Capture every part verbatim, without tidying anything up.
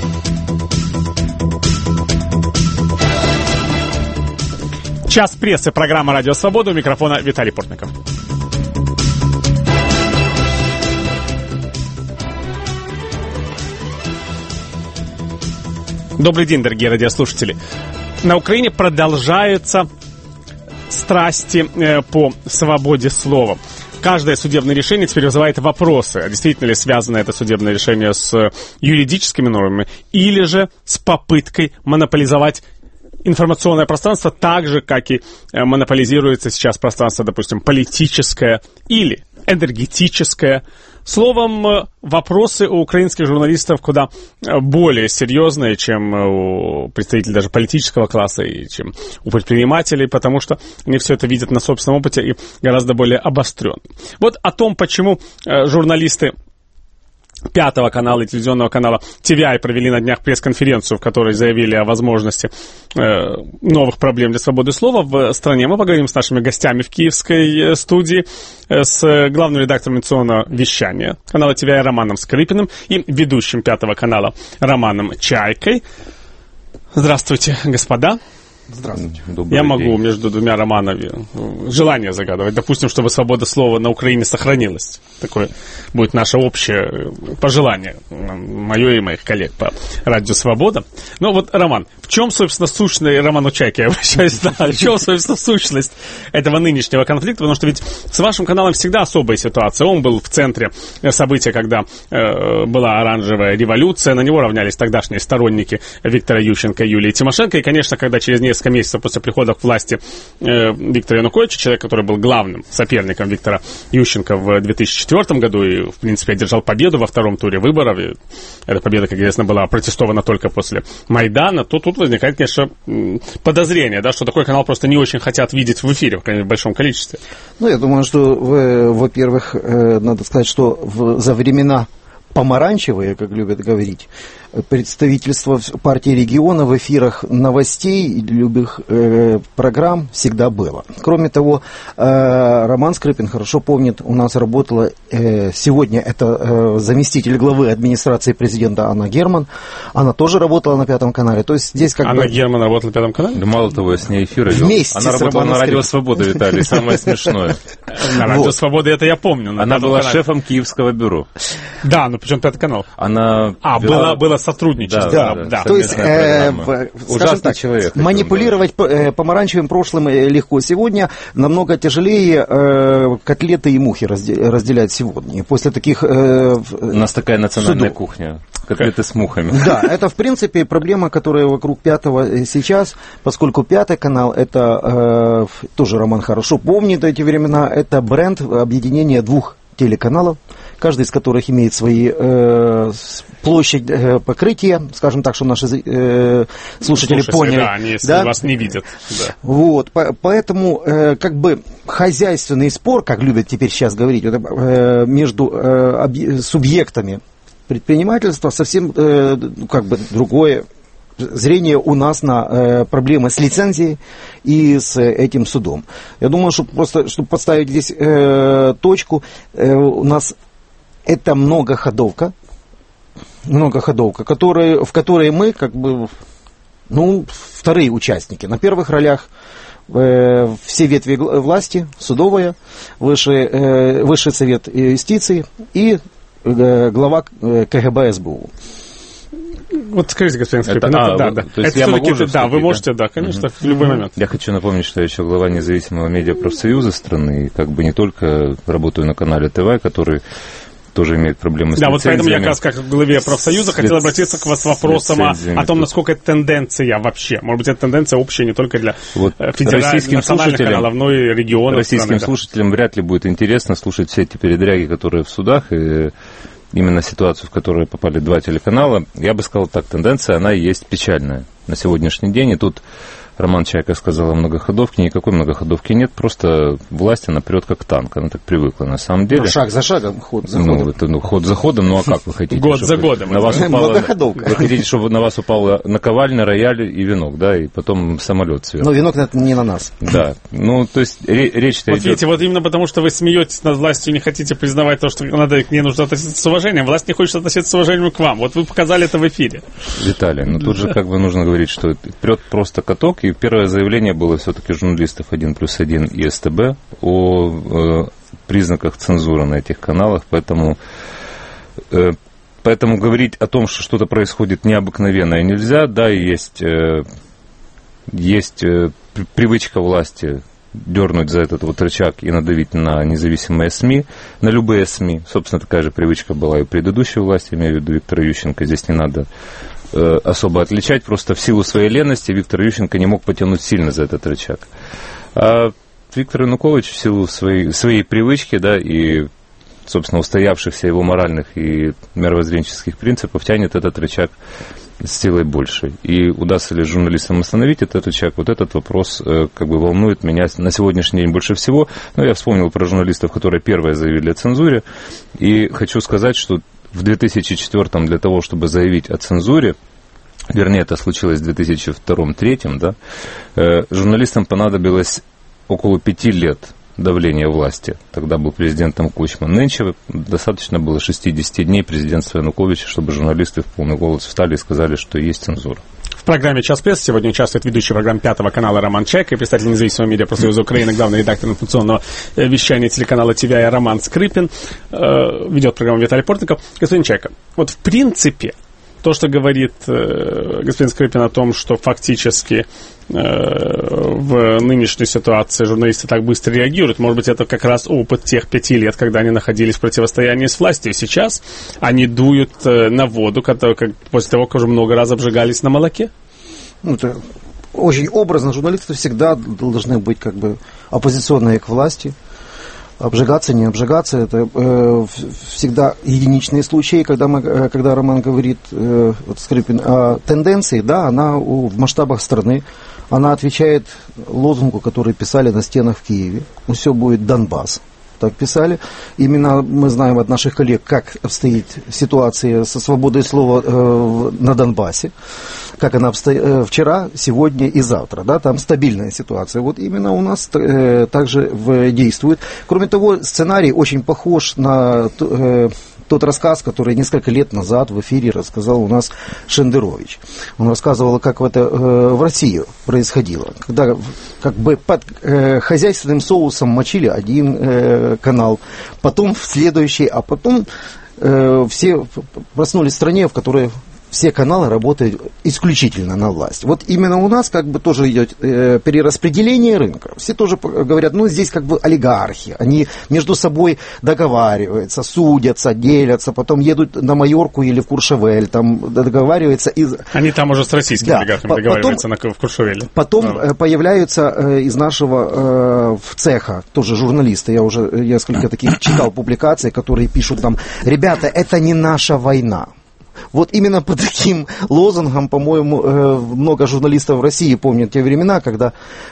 Час прессы. Программа «Радио Свобода». У микрофона Виталий Портников. Добрый день, дорогие радиослушатели. На Украине продолжаются страсти по свободе слова. Каждое судебное решение теперь вызывает вопросы, а действительно ли связано это судебное решение с юридическими нормами или же с попыткой монополизовать информационное пространство так же, как и монополизируется сейчас пространство, допустим, политическое или энергетическое. Словом, вопросы у украинских журналистов куда более серьезные, чем у представителей даже политического класса и чем у предпринимателей, потому что они все это видят на собственном опыте и гораздо более обостренно. Вот о том, почему журналисты Пятого канала и телевизионного канала ти ви ай провели на днях пресс-конференцию, в которой заявили о возможности э, новых проблем для свободы слова в стране. Мы поговорим с нашими гостями в киевской студии, э, с главным редактором информационного вещания канала ти ви ай Романом Скрипиным и ведущим Пятого канала Романом Чайкой. Здравствуйте, господа. Здравствуйте. Добрый Я могу день. Между двумя Романами желание загадывать. Допустим, чтобы свобода слова на Украине сохранилась. Такое будет наше общее пожелание, мое и моих коллег по Радио Свобода. Ну вот, Роман, в чем, собственно, сущность, Роману Чайке, я обращаюсь, да, в чем, собственно, сущность этого нынешнего конфликта? Потому что ведь с вашим каналом всегда особая ситуация. Он был в центре события, когда э, была оранжевая революция. На него равнялись тогдашние сторонники Виктора Ющенко и Юлии Тимошенко. И, конечно, когда через несколько несколько месяцев после прихода к власти э, Виктора Януковича, человек, который был главным соперником Виктора Ющенко в две тысячи четвёртом году и, в принципе, одержал победу во втором туре выборов, и эта победа, как известно, была опротестована только после Майдана, то тут возникает, конечно, подозрение, да, что такой канал просто не очень хотят видеть в эфире, в большом количестве. Ну, я думаю, что, во-первых, надо сказать, что в, за времена помаранчевые, как любят говорить, представительство партии региона в эфирах новостей и любых э, программ всегда было. Кроме того, э, Роман Скрипин хорошо помнит, у нас работала э, сегодня это э, заместитель главы администрации президента Анна Герман. Она тоже работала на Пятом канале. То есть здесь как Анна бы... Герман работала на Пятом канале? Да мало того, я с ней эфир вел. Вместе Она работала на Радио Свобода, Виталий, самое смешное. На Радио Свобода это я помню. Она была шефом Киевского бюро. Да, но причем Пятый канал. Она а, было, было сотрудничество. Да, да, да. То есть, э, скажем так, человек, манипулировать э, помаранчевым прошлым легко. Сегодня намного тяжелее э, котлеты и мухи разделять сегодня. После таких... Э, У нас такая национальная судов. Кухня. Котлеты с мухами. Да, это, в принципе, проблема, которая вокруг Пятого сейчас, поскольку Пятый канал, это, э, тоже Роман хорошо помнит эти времена, это бренд объединения двух телеканалов, каждый из которых имеет свои э, площадь э, покрытия, скажем так, что наши э, слушатели Слушайте, поняли. Да, они если да? вас не видят. Да. Вот, по, поэтому э, как бы хозяйственный спор, как любят теперь сейчас говорить, это, э, между э, объ- субъектами предпринимательства совсем э, как бы другое зрение у нас на э, проблемы с лицензией и с э, этим судом. Я думаю, что просто, чтобы поставить здесь э, точку, э, у нас это многоходовка, многоходовка, которые, в которой мы, как бы, ну, вторые участники. На первых ролях э, все ветви власти, судовая, высший, э, высший совет юстиции и э, глава ка гэ бэ эс бэ у. Вот скажите, господин Скрипин, это, а, да, вот, да. То есть это я могу уже да, вы можете, да, конечно, mm-hmm. в любой момент. Я хочу напомнить, что я еще глава независимого медиапрофсоюза страны, и как бы не только работаю на канале тэ вэ, который тоже имеет проблемы с да, лицензиями. вот поэтому я как раз как главе профсоюза с хотел обратиться к вас с вопросом о, о том, насколько это тенденция вообще. Может быть, это тенденция общая не только для вот федеральных национальных каналов, но и регионов. Российским страны, слушателям да. вряд ли будет интересно слушать все эти передряги, которые в судах, и именно ситуацию, в которую попали два телеканала. Я бы сказал так, тенденция, она и есть печальная на сегодняшний день. И тут Роман Чайка сказал о многоходовке. Никакой многоходовки нет, просто власть, она прет как танк, она так привыкла. На самом деле... Ну, шаг за шагом, ход за ходом. Ну, это, ну, ход за ходом, ну а как вы хотите? Год за годом. На вас упало, многоходовка. вы хотите, чтобы на вас упала наковальня, рояль и венок, да, и потом самолет сверху. Но венок это не на нас. Да, ну, то есть речь-то Вот идет... видите, вот именно потому, что вы смеетесь над властью и не хотите признавать то, что надо, к ней нужно относиться с уважением, власть не хочет относиться с уважением к вам. Вот вы показали это в эфире. Виталий, ну тут же как бы нужно говорить, что прет просто каток, и первое заявление было все-таки журналистов один плюс один и СТБ о э, признаках цензуры на этих каналах, поэтому, э, поэтому говорить о том, что что-то происходит необыкновенное нельзя, да, и есть, э, есть э, привычка власти дернуть за этот вот рычаг и надавить на независимые СМИ, на любые СМИ. Собственно, такая же привычка была и у предыдущей власти, имею в виду Виктора Ющенко. Здесь не надо э, особо отличать. Просто в силу своей ленности Виктор Ющенко не мог потянуть сильно за этот рычаг. А Виктор Янукович в силу своей, своей привычки, да, и, собственно, устоявшихся его моральных и мировоззренческих принципов, тянет этот рычаг с силой большей. И удастся ли журналистам остановить этот рычаг, вот этот вопрос э, как бы волнует меня на сегодняшний день больше всего. Но я вспомнил про журналистов, которые первые заявили о цензуре, и хочу сказать, что в две тысячи четвёртом для того, чтобы заявить о цензуре, вернее, это случилось в две тысячи втором-две тысячи третьем, да, э, журналистам понадобилось около пяти лет давления власти. Тогда был президентом Кучма. Нынче достаточно было шестьдесят дней президентства Януковича, чтобы журналисты в полный голос встали и сказали, что есть цензура. В программе «Час прессы» сегодня участвует ведущий программ Пятого канала Роман Чайка и представитель независимого медиапросоюза Украины, главный редактор информационного вещания телеканала ТВ Роман Скрипин. Ведет программу Виталий Портников. Господин Чайка, вот в принципе то, что говорит э, господин Скрипин о том, что фактически э, в нынешней ситуации журналисты так быстро реагируют, может быть, это как раз опыт тех пяти лет, когда они находились в противостоянии с властью. Сейчас они дуют э, на воду, которая, как, после того, как уже много раз обжигались на молоке? Ну, это очень образно. Журналисты всегда должны быть как бы оппозиционные к власти. Обжигаться, не обжигаться, это э, всегда единичные случаи, когда, мы, когда Роман говорит, э, вот Скрипин, о тенденции, да, она у, в масштабах страны, она отвечает лозунгу, который писали на стенах в Киеве, ну, все будет Донбасс, так писали. Именно мы знаем от наших коллег, как обстоит ситуация со свободой слова э, на Донбассе, как она обстоит э, вчера, сегодня и завтра, да, там стабильная ситуация. Вот именно у нас э, также в, действует. Кроме того, сценарий очень похож на э, тот рассказ, который несколько лет назад в эфире рассказал у нас Шендерович. Он рассказывал, как это э, в России происходило, когда как бы под э, хозяйственным соусом мочили один э, канал, потом в следующий, а потом э, все проснулись в стране, в которой все каналы работают исключительно на власть. Вот именно у нас как бы тоже идет э, перераспределение рынка. Все тоже говорят, ну здесь как бы олигархи, они между собой договариваются, судятся, делятся, потом едут на Майорку или в Куршевель, там договариваются. И... Они там уже с российскими да, олигархами по- договариваются потом, на, в Куршевеле. Потом да. появляются э, из нашего э, цеха тоже журналисты, я уже несколько таких читал публикаций, которые пишут там, ребята, это не наша война. Вот именно по таким лозунгам, по-моему, много журналистов в России помнят те времена, когда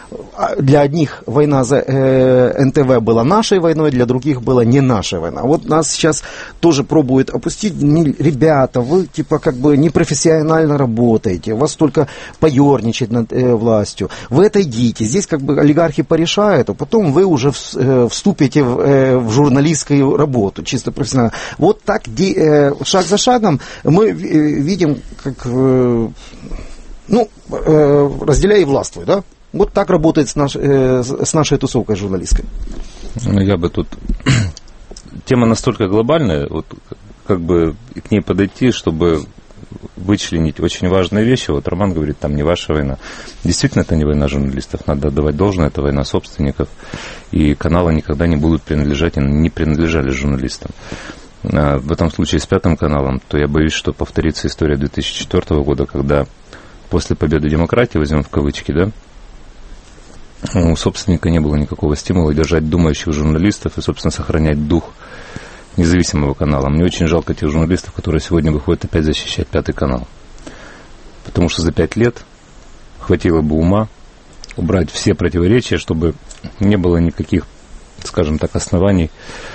для одних война за эн тэ вэ была нашей войной, для других была не наша война. Вот нас сейчас тоже пробуют опустить. Ребята, вы типа как бы непрофессионально работаете, вас только поерничать над э, властью. Вы отойдите, здесь как бы олигархи порешают, а потом вы уже в, э, вступите в, э, в журналистскую работу, чисто профессионально. Вот так э, шаг за шагом мы видим, как, э, ну, э, разделяй и властвуй, да? Вот так работает с, наш, э, с нашей тусовкой журналистской. Ну, я бы тут... Тема настолько глобальная, вот как бы к ней подойти, чтобы вычленить очень важные вещи. Вот Роман говорит, там не ваша война. Действительно, это не война журналистов, надо отдавать должное, это война собственников. И каналы никогда не будут принадлежать и не принадлежали журналистам. В этом случае с Пятым каналом, то я боюсь, что повторится история две тысячи четвёртого года, когда после победы демократии, возьмем в кавычки, да, у собственника не было никакого стимула держать думающих журналистов и, собственно, сохранять дух независимого канала. Мне очень жалко тех журналистов, которые сегодня выходят опять защищать Пятый канал. Потому что за пять лет хватило бы ума убрать все противоречия, чтобы не было никаких, скажем так, оснований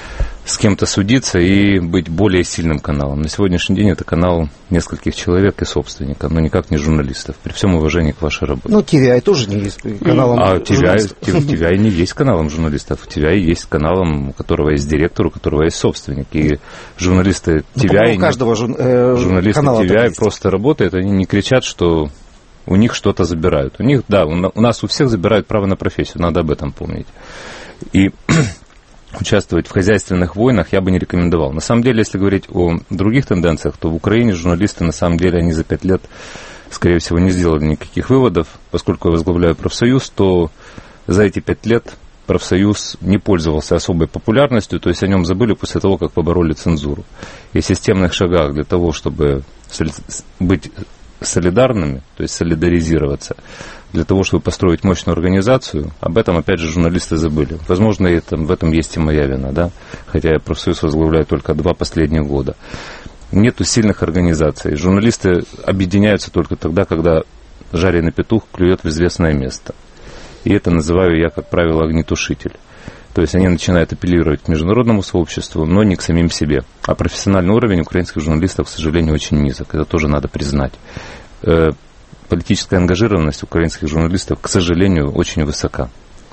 с кем-то судиться и быть более сильным каналом. На сегодняшний день это канал нескольких человек и собственников, но никак не журналистов, при всем уважении к вашей работе. Ну, ти ви ай тоже не есть каналом а журналистов. ти ви ай не есть каналом журналистов. ти ви ай есть каналом, у которого есть директор, у которого есть собственник. И журналисты ти ви ай, у каждого жур, э, журналисты ти ви ай просто работают, они не кричат, что у них что-то забирают. У них, да, у нас у всех забирают право на профессию, надо об этом помнить. И участвовать в хозяйственных войнах я бы не рекомендовал. На самом деле, если говорить о других тенденциях, то в Украине журналисты, на самом деле, они за пять лет, скорее всего, не сделали никаких выводов. Поскольку я возглавляю профсоюз, то за эти пять лет профсоюз не пользовался особой популярностью, то есть о нем забыли после того, как побороли цензуру. И в системных шагах для того, чтобы быть солидарными, то есть солидаризироваться, для того, чтобы построить мощную организацию, об этом, опять же, журналисты забыли. Возможно, это, в этом есть и моя вина, да? Хотя я профсоюз возглавляю только два последних года. Нету сильных организаций. Журналисты объединяются только тогда, когда жареный петух клюет в известное место. И это называю я, как правило, огнетушитель. То есть они начинают апеллировать к международному сообществу, но не к самим себе. А профессиональный уровень украинских журналистов, к сожалению, очень низок. Это тоже надо признать. Политическая ангажированность украинских журналистов, к сожалению, очень высока.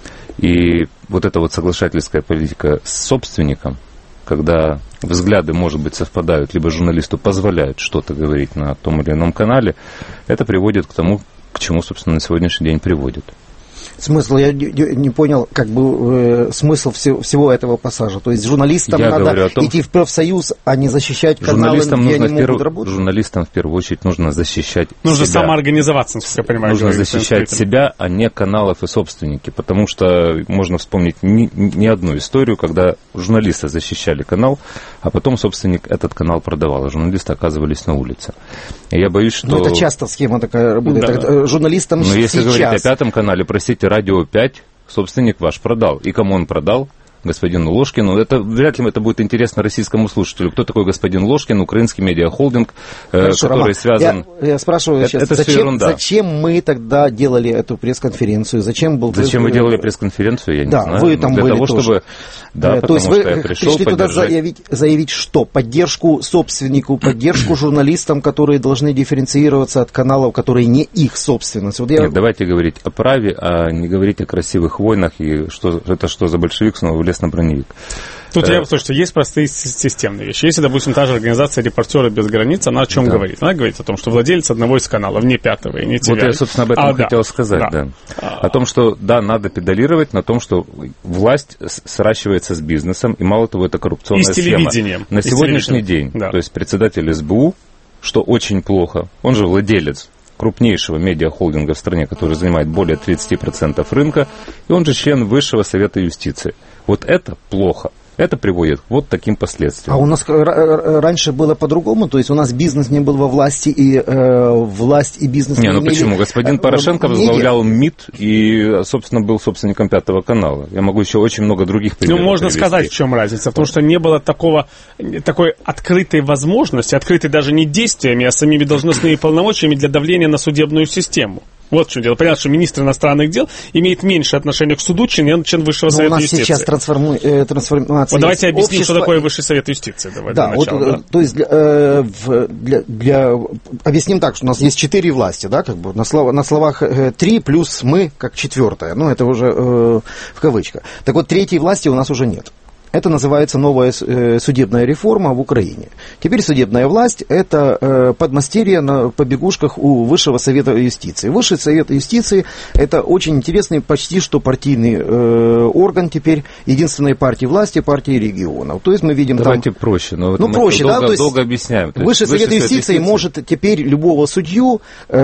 И вот эта вот соглашательская политика с собственником, когда взгляды, может быть, совпадают, либо журналисту позволяют что-то говорить на том или ином канале, это приводит к тому, к чему, собственно, на сегодняшний день приводит. Смысл, я не понял, как бы, э, смысл всего, всего этого пассажа. То есть журналистам я надо том, идти в профсоюз, а не защищать каналы, где они могут перв... работать? Журналистам в первую очередь нужно защищать нужно себя. Нужно самоорганизоваться, насколько я понимаю. Нужно защищать себя, а не каналов и собственники. Потому что можно вспомнить не, не одну историю, когда журналисты защищали канал, а потом собственник этот канал продавал, а журналисты оказывались на улице. И я боюсь, что... Ну, это часто схема такая работает. Да. Журналистам Но сейчас... если говорить о пятом канале, простите, Радио пять, собственник ваш продал. И кому он продал? Господину Ложкину. Это вряд ли это будет интересно российскому слушателю. Кто такой господин Ложкин? Украинский медиахолдинг, Хорошо, который Роман, связан... Я, я спрашиваю это, сейчас, это зачем, зачем мы тогда делали эту пресс-конференцию? Зачем был... Зачем вы делали пресс-конференцию? Я не да, знаю. вы там для были того, тоже. чтобы... Да, То есть вы что я пришел пришли поддержать... туда заявить, заявить что? Поддержку собственнику, поддержку журналистам, которые должны дифференцироваться от каналов, которые не их собственность. Вот я... Нет, давайте говорить о праве, а не говорить о красивых войнах и что это что за большевик снова влез на броневик. Тут, я, слушайте, есть простые системные вещи. Если, допустим, та же организация «Репортеры без границ», она о чем да. говорит? Она говорит о том, что владелец одного из каналов, не пятого и не ти ви ай. Вот я, собственно, об этом а, хотел да. сказать, да. да. О том, что, да, надо педалировать на том, что власть сращивается с бизнесом, и мало того, это коррупционная и с телевидением. схема. На и сегодняшний день, да. то есть председатель эс бэ у, что очень плохо, он же владелец крупнейшего медиахолдинга в стране, который занимает более тридцать процентов рынка, и он же член Высшего совета юстиции. Вот это плохо. Это приводит к вот таким последствиям. А у нас раньше было по-другому, то есть у нас бизнес не был во власти, и э, власть и бизнес не, не ну имели... почему? Господин Порошенко возглавлял МИД и, собственно, был собственником Пятого канала. Я могу еще очень много других примеров Ну, можно привести. сказать, в чем разница. Потому что не было такого, такой открытой возможности, открытой даже не действиями, а самими должностными полномочиями для давления на судебную систему. Вот в чем дело. Понятно, что министр иностранных дел имеет меньше отношения к суду, чем член Высшего Но совета у нас юстиции. сейчас трансформу... трансформация. Вот давайте объясним, общества... что такое Высший совет юстиции. Давай, да, вот, начала, да, то есть э, в, для, для... объясним так, что у нас есть четыре власти, да, как бы на, слов... на словах э, три плюс мы как четвертая, ну это уже э, в кавычках. Так вот, третьей власти у нас уже нет. Это называется новая судебная реформа в Украине. Теперь судебная власть – это подмастерье на побегушках у Высшего совета юстиции. Высший совет юстиции – это очень интересный, почти что партийный орган теперь единственной партии власти, партии регионов. То есть мы видим Давайте там... проще. Но ну, мы проще, долго, да? То есть долго объясняем. То Высший совет юстиции, юстиции может теперь любого судью...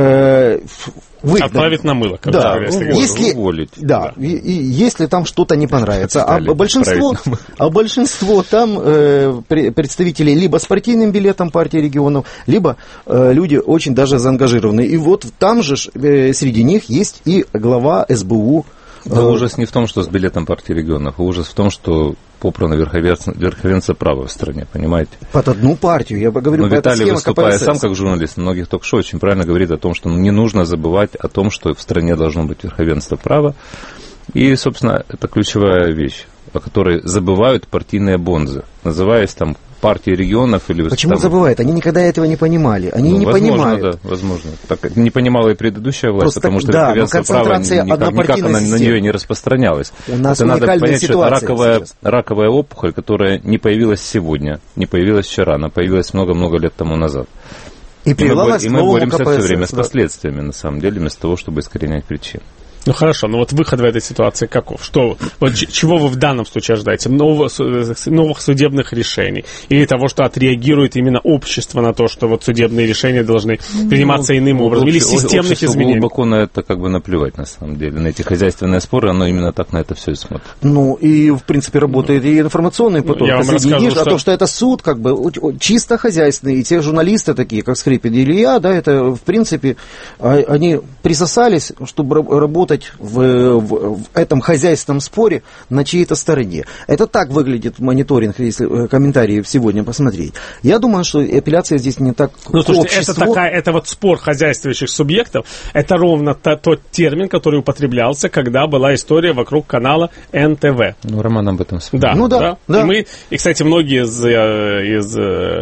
Э, Вы, отправить на мыло, как да, говорят, если, уволить. Да, да. И, и, если там что-то не понравится. А большинство, а большинство там э, представителей либо с партийным билетом партии регионов, либо э, люди очень даже заангажированные. И вот там же э, среди них есть и глава эс бэ у Да, ужас не в том, что с билетом партии регионов, а ужас в том, что попрано верховенство, верховенство права в стране, понимаете? Под одну партию, я бы говорю, но Виталий, выступая сам как журналист, на многих ток-шоу очень правильно говорит о том, что не нужно забывать о том, что в стране должно быть верховенство права. И, собственно, это ключевая вещь, о которой забывают партийные бонзы, называясь там партии регионов или... Почему там... забывают? Они никогда этого не понимали. Они ну, не возможно, понимают. Да, возможно. Так не понимала и предыдущая власть, Просто потому так, что да, верховенство права никак, никак она, на нее не распространялась. У нас это надо понять, что это раковая, сейчас. раковая опухоль, которая не появилась сегодня, не появилась вчера, она появилась много-много лет тому назад. И, и мы, и мы боремся КПСС, все время да. с последствиями, на самом деле, вместо того, чтобы искоренять причины. Ну хорошо, но вот выход в этой ситуации каков? Что, вот, чего вы в данном случае ожидаете? Нового, новых судебных решений? Или того, что отреагирует именно общество на то, что вот судебные решения должны приниматься ну, иным образом? Или системных изменений? Глубоко на это как бы наплевать, на самом деле. На эти хозяйственные споры, оно именно так на это все и смотрит. Ну, и, в принципе, работает и информационный поток. Я вам расскажу, что... о том, что это суд, как бы, чисто хозяйственный. И те журналисты такие, как Скрипин и Илья, да, это, в принципе, они присосались, чтобы работать В, в, в этом хозяйственном споре на чьей-то стороне. Это так выглядит мониторинг, если комментарии сегодня посмотреть. Я думаю, что апелляция здесь не так ну, слушайте, это, такая, это вот спор хозяйствующих субъектов, это ровно та, тот термин, который употреблялся, когда была история вокруг канала эн тэ вэ. Ну, Роман об этом вспомнил. Да, ну, да, да. да. И, мы, и, кстати, многие из, из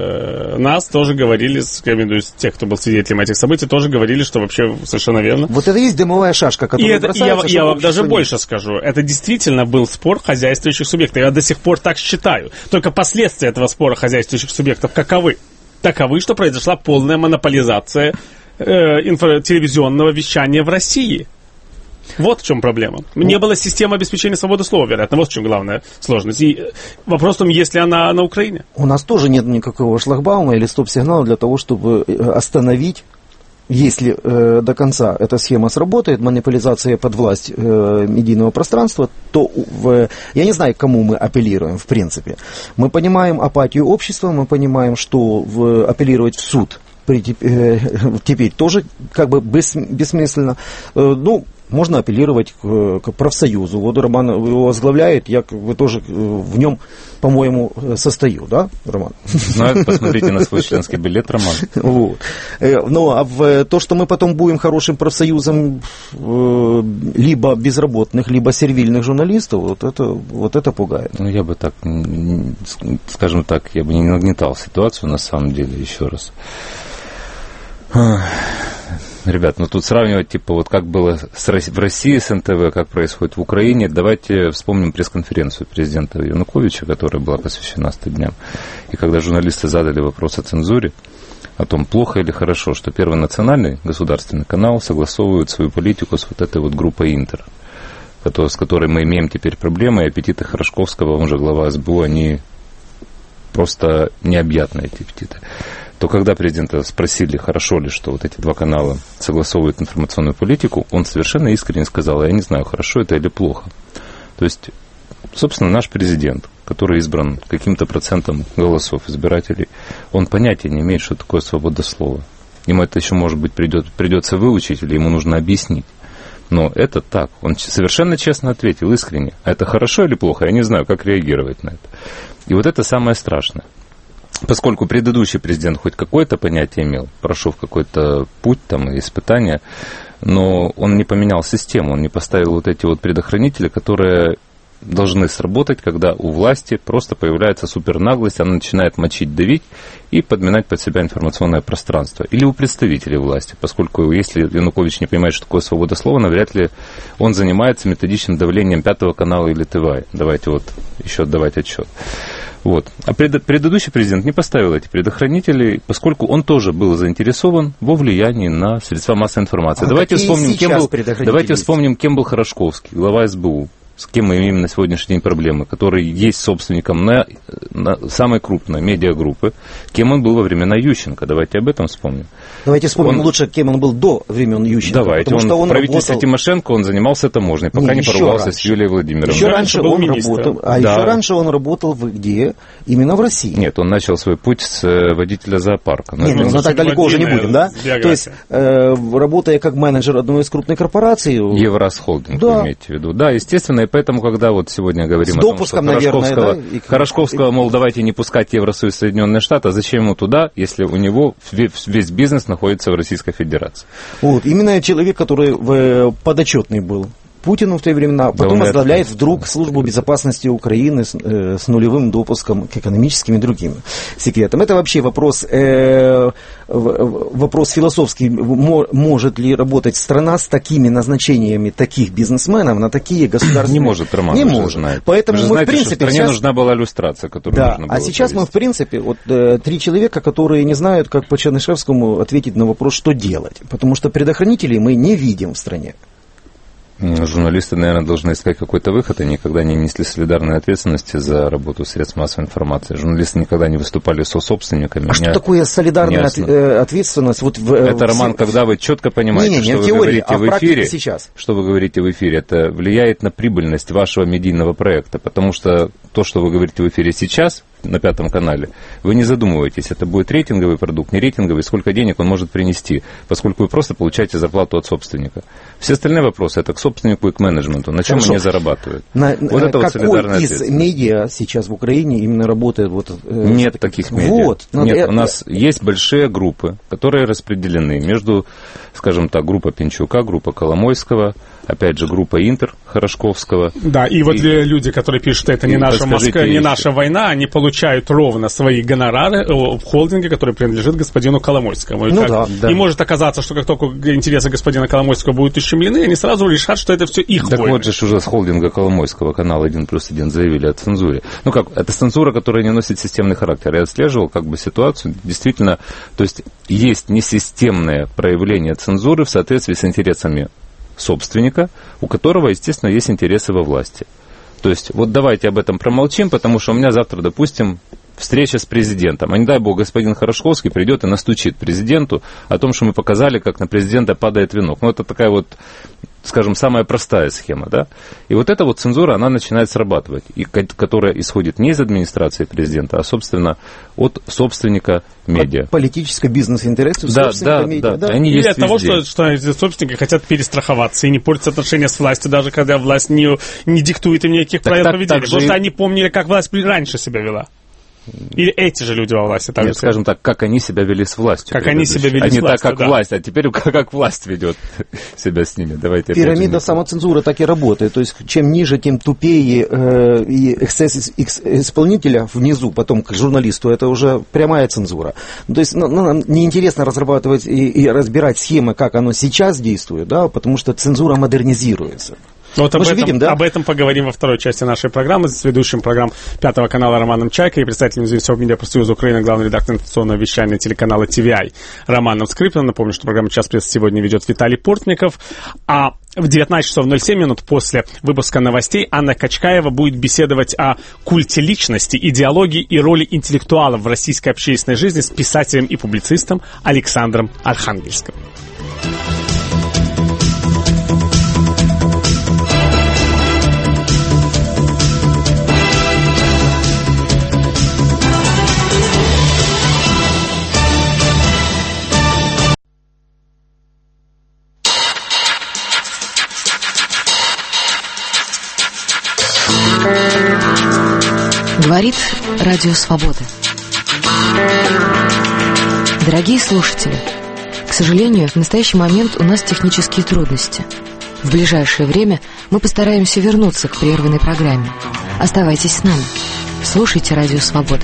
нас тоже говорили, я имею в виду, тех, кто был свидетелем этих событий, тоже говорили, что вообще совершенно верно. Вот это и есть дымовая шашка, которая бросается. Я, я вам даже больше скажу. Это действительно был спор хозяйствующих субъектов. Я до сих пор так считаю. Только последствия этого спора хозяйствующих субъектов каковы? Таковы, что произошла полная монополизация э, инфо- телевизионного вещания в России. Вот в чем проблема. Не было системы обеспечения свободы слова, вероятно. Вот в чем главная сложность. И вопрос в том, есть ли она на Украине. У нас тоже нет никакого шлагбаума или стоп-сигнала для того, чтобы остановить. Если э, до конца эта схема сработает, монополизация под власть э, медийного пространства, то в, я не знаю, к кому мы апеллируем, в принципе. Мы понимаем апатию общества, мы понимаем, что в, апеллировать в суд при, э, теперь тоже как бы бес, бессмысленно. Э, ну, можно апеллировать к, к профсоюзу. Вот Роман его возглавляет, я как бы тоже в нем, по-моему, состою, да, Роман? Знаю, посмотрите на свой членский билет, Роман. Вот. Ну, а в то, что мы потом будем хорошим профсоюзом либо безработных, либо сервильных журналистов, вот это, вот это пугает. Ну, я бы так, скажем так, я бы не нагнетал ситуацию, на самом деле, еще раз. Ребят, ну тут сравнивать, типа, вот как было с, в России с эн тэ вэ, как происходит в Украине, давайте вспомним пресс-конференцию президента Януковича, которая была посвящена ста дням. И когда журналисты задали вопрос о цензуре, о том, плохо или хорошо, что Первый национальный государственный канал согласовывает свою политику с вот этой вот группой Интер, с которой мы имеем теперь проблемы, и аппетиты Хорошковского, он же глава эс бэ у, они просто необъятны, эти аппетиты. То когда президента спросили, хорошо ли, что вот эти два канала согласовывают информационную политику, он совершенно искренне сказал, я не знаю, хорошо это или плохо. То есть, собственно, наш президент, который избран каким-то процентом голосов избирателей, он понятия не имеет, что такое свобода слова. Ему это еще, может быть, придет, придется выучить, или ему нужно объяснить. Но это так. Он совершенно честно ответил, искренне. А это хорошо или плохо? Я не знаю, как реагировать на это. И вот это самое страшное. Поскольку предыдущий президент хоть какое-то понятие имел, прошел какой-то путь там, испытания, но он не поменял систему, он не поставил вот эти вот предохранители, которые должны сработать, когда у власти просто появляется супернаглость, она начинает мочить, давить и подминать под себя информационное пространство. Или у представителей власти, поскольку если Янукович не понимает, что такое свобода слова, навряд ли он занимается методичным давлением Пятого канала или тэ вэ. Давайте вот еще отдавать отчет. Вот. А пред, предыдущий президент не поставил эти предохранители, поскольку он тоже был заинтересован во влиянии на средства массовой информации. А давайте, вспомним, кем был, давайте вспомним, кем был Хорошковский, глава эс бэ у. с кем мы имеем на сегодняшний день проблемы, который есть собственником на, на самой крупной медиагруппы, кем он был во времена Ющенко. Давайте об этом вспомним. Давайте вспомним он... лучше, кем он был до времен Ющенко. Давайте, он, что он в правительстве работал... Тимошенко он занимался таможней, пока не, не поругался раньше. С Юлией Владимировной. Еще раньше, раньше он министр. работал, а да. еще раньше он работал в, где? Именно в России. Нет, он начал свой путь с водителя зоопарка. Нет, ну, ну так далеко уже не будем, да? Биография. То есть, э, работая как менеджер одной из крупных корпораций... Евросхолдинг, да. вы имеете в виду. Да, естественно, и поэтому, когда вот сегодня говорим с о том, допуском, что Хорошковского, наверное, да? и... Хорошковского, мол, давайте не пускать Евросоюз и Соединенные Штаты, а зачем ему туда, если у него весь бизнес находится в Российской Федерации? Вот, именно человек, который в, подотчетный был Путину в те времена, потом да, возглавляет это... вдруг службу безопасности Украины с, э, с нулевым допуском к экономическим и другим секретам. Это вообще вопрос, э, вопрос философский. Может ли работать страна с такими назначениями таких бизнесменов на такие государственные... Не может, Роман, не может. Знает. Поэтому вы мы, знаете, в принципе, что стране сейчас... нужна была иллюстрация, которую да, нужно было а сейчас провести. Мы, в принципе, вот э, три человека, которые не знают, как по Чернышевскому ответить на вопрос, что делать. Потому что предохранителей мы не видим в стране. Журналисты, наверное, должны искать какой-то выход, они никогда не несли солидарной ответственности за работу средств массовой информации. Журналисты никогда не выступали со-собственниками. А что такое солидарная от, э, ответственность? Вот в, это, в... Роман, когда вы четко понимаете, не, не, не, что вы теории, говорите а в эфире, сейчас. что вы говорите в эфире, это влияет на прибыльность вашего медийного проекта, потому что то, что вы говорите в эфире сейчас, на Пятом канале, вы не задумываетесь, это будет рейтинговый продукт, не рейтинговый, сколько денег он может принести, поскольку вы просто получаете зарплату от собственника. Все остальные вопросы это к собственнику и к менеджменту, на чем Хорошо. они зарабатывают. На, вот это вот солидарная из медиа сейчас в Украине именно работает? Вот, э, Нет с... таких медиа. Вот. Нет, это... у нас есть большие группы, которые распределены между, скажем так, группа Пинчука, группа Коломойского, опять же, группа Интер Хорошковского. Да, и, и вот люди, которые пишут, что это не наша Москва, не наша война, они получают ровно свои гонорары в холдинге, который принадлежит господину Коломойскому. И, ну, как, да, да. и может оказаться, что как только интересы господина Коломойского будут ущемлены, они сразу решат, что это все их так войны. Вот же уже с холдинга Коломойского, канал один плюс один, заявили о цензуре. Ну как, это цензура, которая не носит системный характер. Я отслеживал как бы ситуацию, действительно, то есть есть несистемное проявление цензуры в соответствии с интересами собственника, у которого, естественно, есть интересы во власти. То есть, вот давайте об этом промолчим, потому что у меня завтра, допустим, встреча с президентом. А не дай бог, господин Хорошковский придет и настучит президенту о том, что мы показали, как на президента падает венок. Ну, это такая вот, скажем, самая простая схема, да? И вот эта вот цензура, она начинает срабатывать, и, которая исходит не из администрации президента, а, собственно, от собственника медиа. От политической бизнес-интереса да, собственника да, медиа. Да, да, они Или есть от того, везде. что, что собственники хотят перестраховаться и не портить отношения с властью, даже когда власть не, не диктует им никаких так, правил так, поведения. Так потому же... что они помнили, как власть раньше себя вела. Или эти же люди во власти? Нет, скажем так, как они себя вели с властью. Как они себя вели а с властью, не так, как да. власть, а теперь как, как власть ведет себя с ними. Давайте Пирамида самоцензуры так и работает. То есть, чем ниже, тем тупее э, и эксцесс исполнителя внизу, потом к журналисту, это уже прямая цензура. То есть, ну, ну, неинтересно разрабатывать и, и разбирать схемы, как оно сейчас действует, да, потому что цензура модернизируется. Вот об этом, видим, да? об этом поговорим во второй части нашей программы с ведущим программ Пятого канала Романом Чайко и представителем независимого медиапрофсоюза Украины, главный редактор информационного вещания телеканала ти ви ай Романом Скрипиным. Напомню, что программу «Час прессы» сегодня ведет Виталий Портников. А в девятнадцать часов ноль семь минут после выпуска новостей Анна Качкаева будет беседовать о культе личности, идеологии и роли интеллектуалов в российской общественной жизни с писателем и публицистом Александром Архангельским. Говорит Радио Свобода. Дорогие слушатели, к сожалению, в настоящий момент у нас технические трудности. В ближайшее время мы постараемся вернуться к прерванной программе. Оставайтесь с нами. Слушайте Радио Свобода.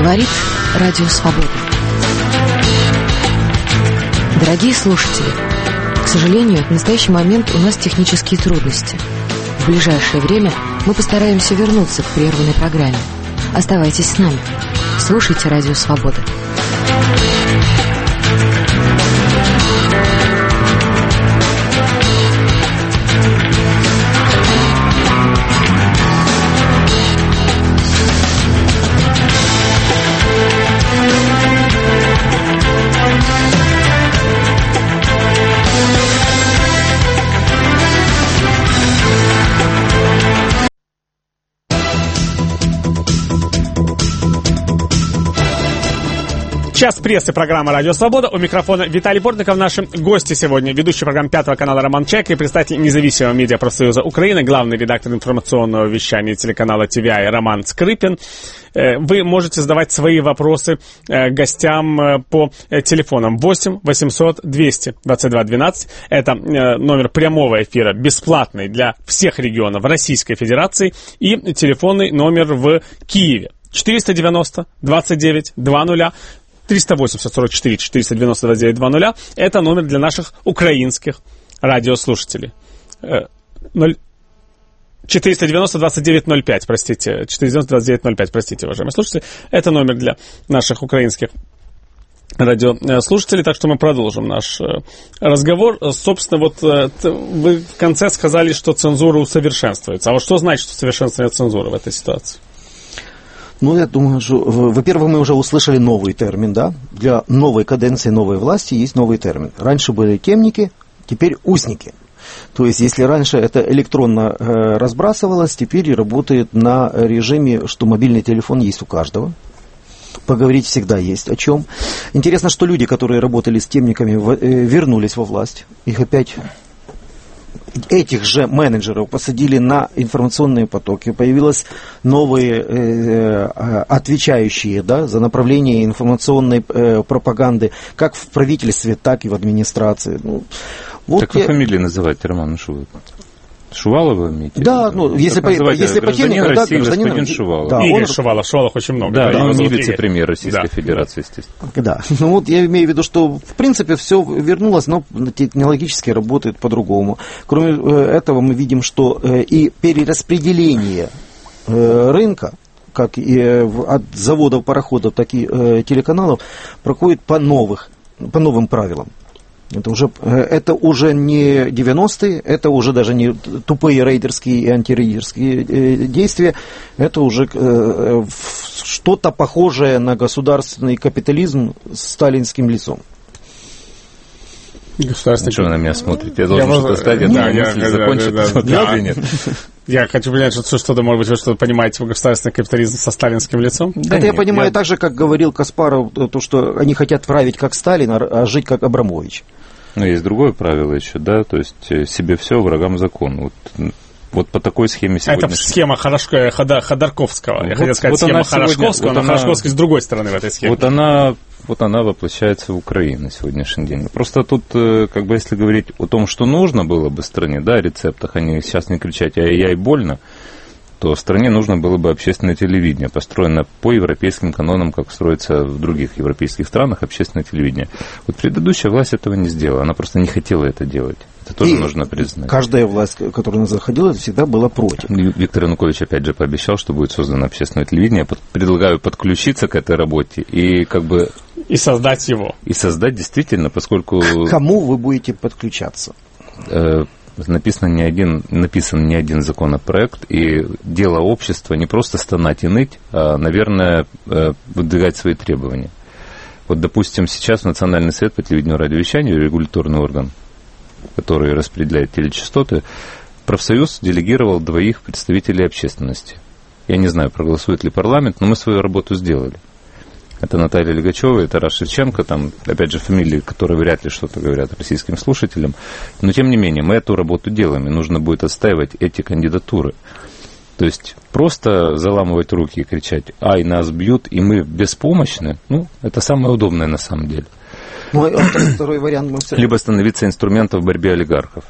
Говорит Радио Свобода. Дорогие слушатели, к сожалению, в настоящий момент у нас технические трудности. В ближайшее время мы постараемся вернуться к прерванной программе. Оставайтесь с нами. Слушайте Радио Свобода. Час прессы, программа «Радио Свобода». У микрофона Виталий Портников. Наши гости сегодня: ведущий программы Пятого канала Роман Чайка и представитель независимого медиапрофсоюза Украины, главный редактор информационного вещания телеканала Ти Ви Ай Роман Скрипин. Вы можете задавать свои вопросы гостям по телефонам восемь восемьсот двести двадцать два двенадцать. Это номер прямого эфира, бесплатный для всех регионов Российской Федерации, и телефонный номер в Киеве четыреста девяносто двадцать девять двадцать. триста восемьдесят сорок четыре четыреста девяносто двадцать девять двадцать. Это номер для наших украинских радиослушателей. четыреста девяносто двадцать девять ноль пять, простите. четыреста девяносто двадцать девять ноль пять, простите, уважаемые слушатели. Это номер для наших украинских радиослушателей. Так что мы продолжим наш разговор. Собственно, вот вы в конце сказали, что цензура усовершенствуется. А вот что значит усовершенствование цензуры в этой ситуации? Ну, я думаю, что, во-первых, мы уже услышали новый термин, да? Для новой каденции, новой власти есть новый термин. Раньше были темники, теперь узники. То есть, если раньше это электронно э, разбрасывалось, теперь работает на режиме, что мобильный телефон есть у каждого. Поговорить всегда есть о чем. Интересно, что люди, которые работали с темниками, в, э, вернулись во власть. Их опять... Этих же менеджеров посадили на информационные потоки, появились новые э, отвечающие, да, за направление информационной э, пропаганды, как в правительстве, так и в администрации. Ну, вот так вы я... фамилии называете, Роман, ну что вы? Шувалова имеете? Да, ну, если по, если по теме, когда гражданин господин Шувалов. Да, Игорь он... Шувалов, Шувалов очень много. Да, да, он не Игорь. вице-премьер Российской да. Федерации, естественно. Да, ну вот я имею в виду, что в принципе все вернулось, но технологически работает по-другому. Кроме этого мы видим, что и перераспределение рынка, как и от заводов, пароходов, так и телеканалов, проходит по новых, по новым правилам. Это уже, это уже не девяностые, это уже даже не тупые рейдерские и антирейдерские действия, это уже что-то похожее на государственный капитализм с сталинским лицом. Государственный... Что вы на меня смотрите? Я должен я что-то сказать, я да, думаю, мысль да, закончить, да, да, да, да. или нет? Я хочу понять, что что-то, может быть, вы что-то понимаете в государственный капитализм со сталинским лицом? Да это нет, я понимаю я... так же, как говорил Каспаров, то, что они хотят править как Сталин, а жить как Абрамович. Но есть другое правило еще, да, то есть себе все, врагам закон. Вот, вот по такой схеме сегодня... Это схема Хорошко, Хода, Ходорковского. Я вот, хотел сказать, вот схема сегодня, Хорошковского, вот но она, Хорошковский с другой стороны в этой схеме. Вот она, вот она воплощается в Украине на сегодняшний день. Просто тут, как бы, если говорить о том, что нужно было бы стране, да, о рецептах, а не сейчас не кричать «ай-яй, больно», то стране нужно было бы общественное телевидение, построено по европейским канонам, как строится в других европейских странах общественное телевидение. Вот предыдущая власть этого не сделала, она просто не хотела это делать. Это тоже и нужно признать. Каждая власть, которая нас заходила, всегда была против. Виктор Янукович опять же пообещал, что будет создано общественное телевидение. Я предлагаю подключиться к этой работе и как бы... И создать его. И создать действительно, поскольку... К кому вы будете подключаться? Написан не один, написан не один законопроект, и дело общества не просто стонать и ныть, а, наверное, выдвигать свои требования. Вот, допустим, сейчас Национальный совет по телевидению и радиовещанию, регуляторный орган, который распределяет телечастоты, профсоюз делегировал двоих представителей общественности. Я не знаю, проголосует ли парламент, но мы свою работу сделали. Это Наталья Легачева, это Тарас Шевченко, там, опять же, фамилии, которые вряд ли что-то говорят российским слушателям. Но, тем не менее, мы эту работу делаем, и нужно будет отстаивать эти кандидатуры. То есть, просто заламывать руки и кричать «Ай, нас бьют, и мы беспомощны», ну, это самое удобное на самом деле. Ну, а второй вариант мы все... Либо становиться инструментом в борьбе олигархов.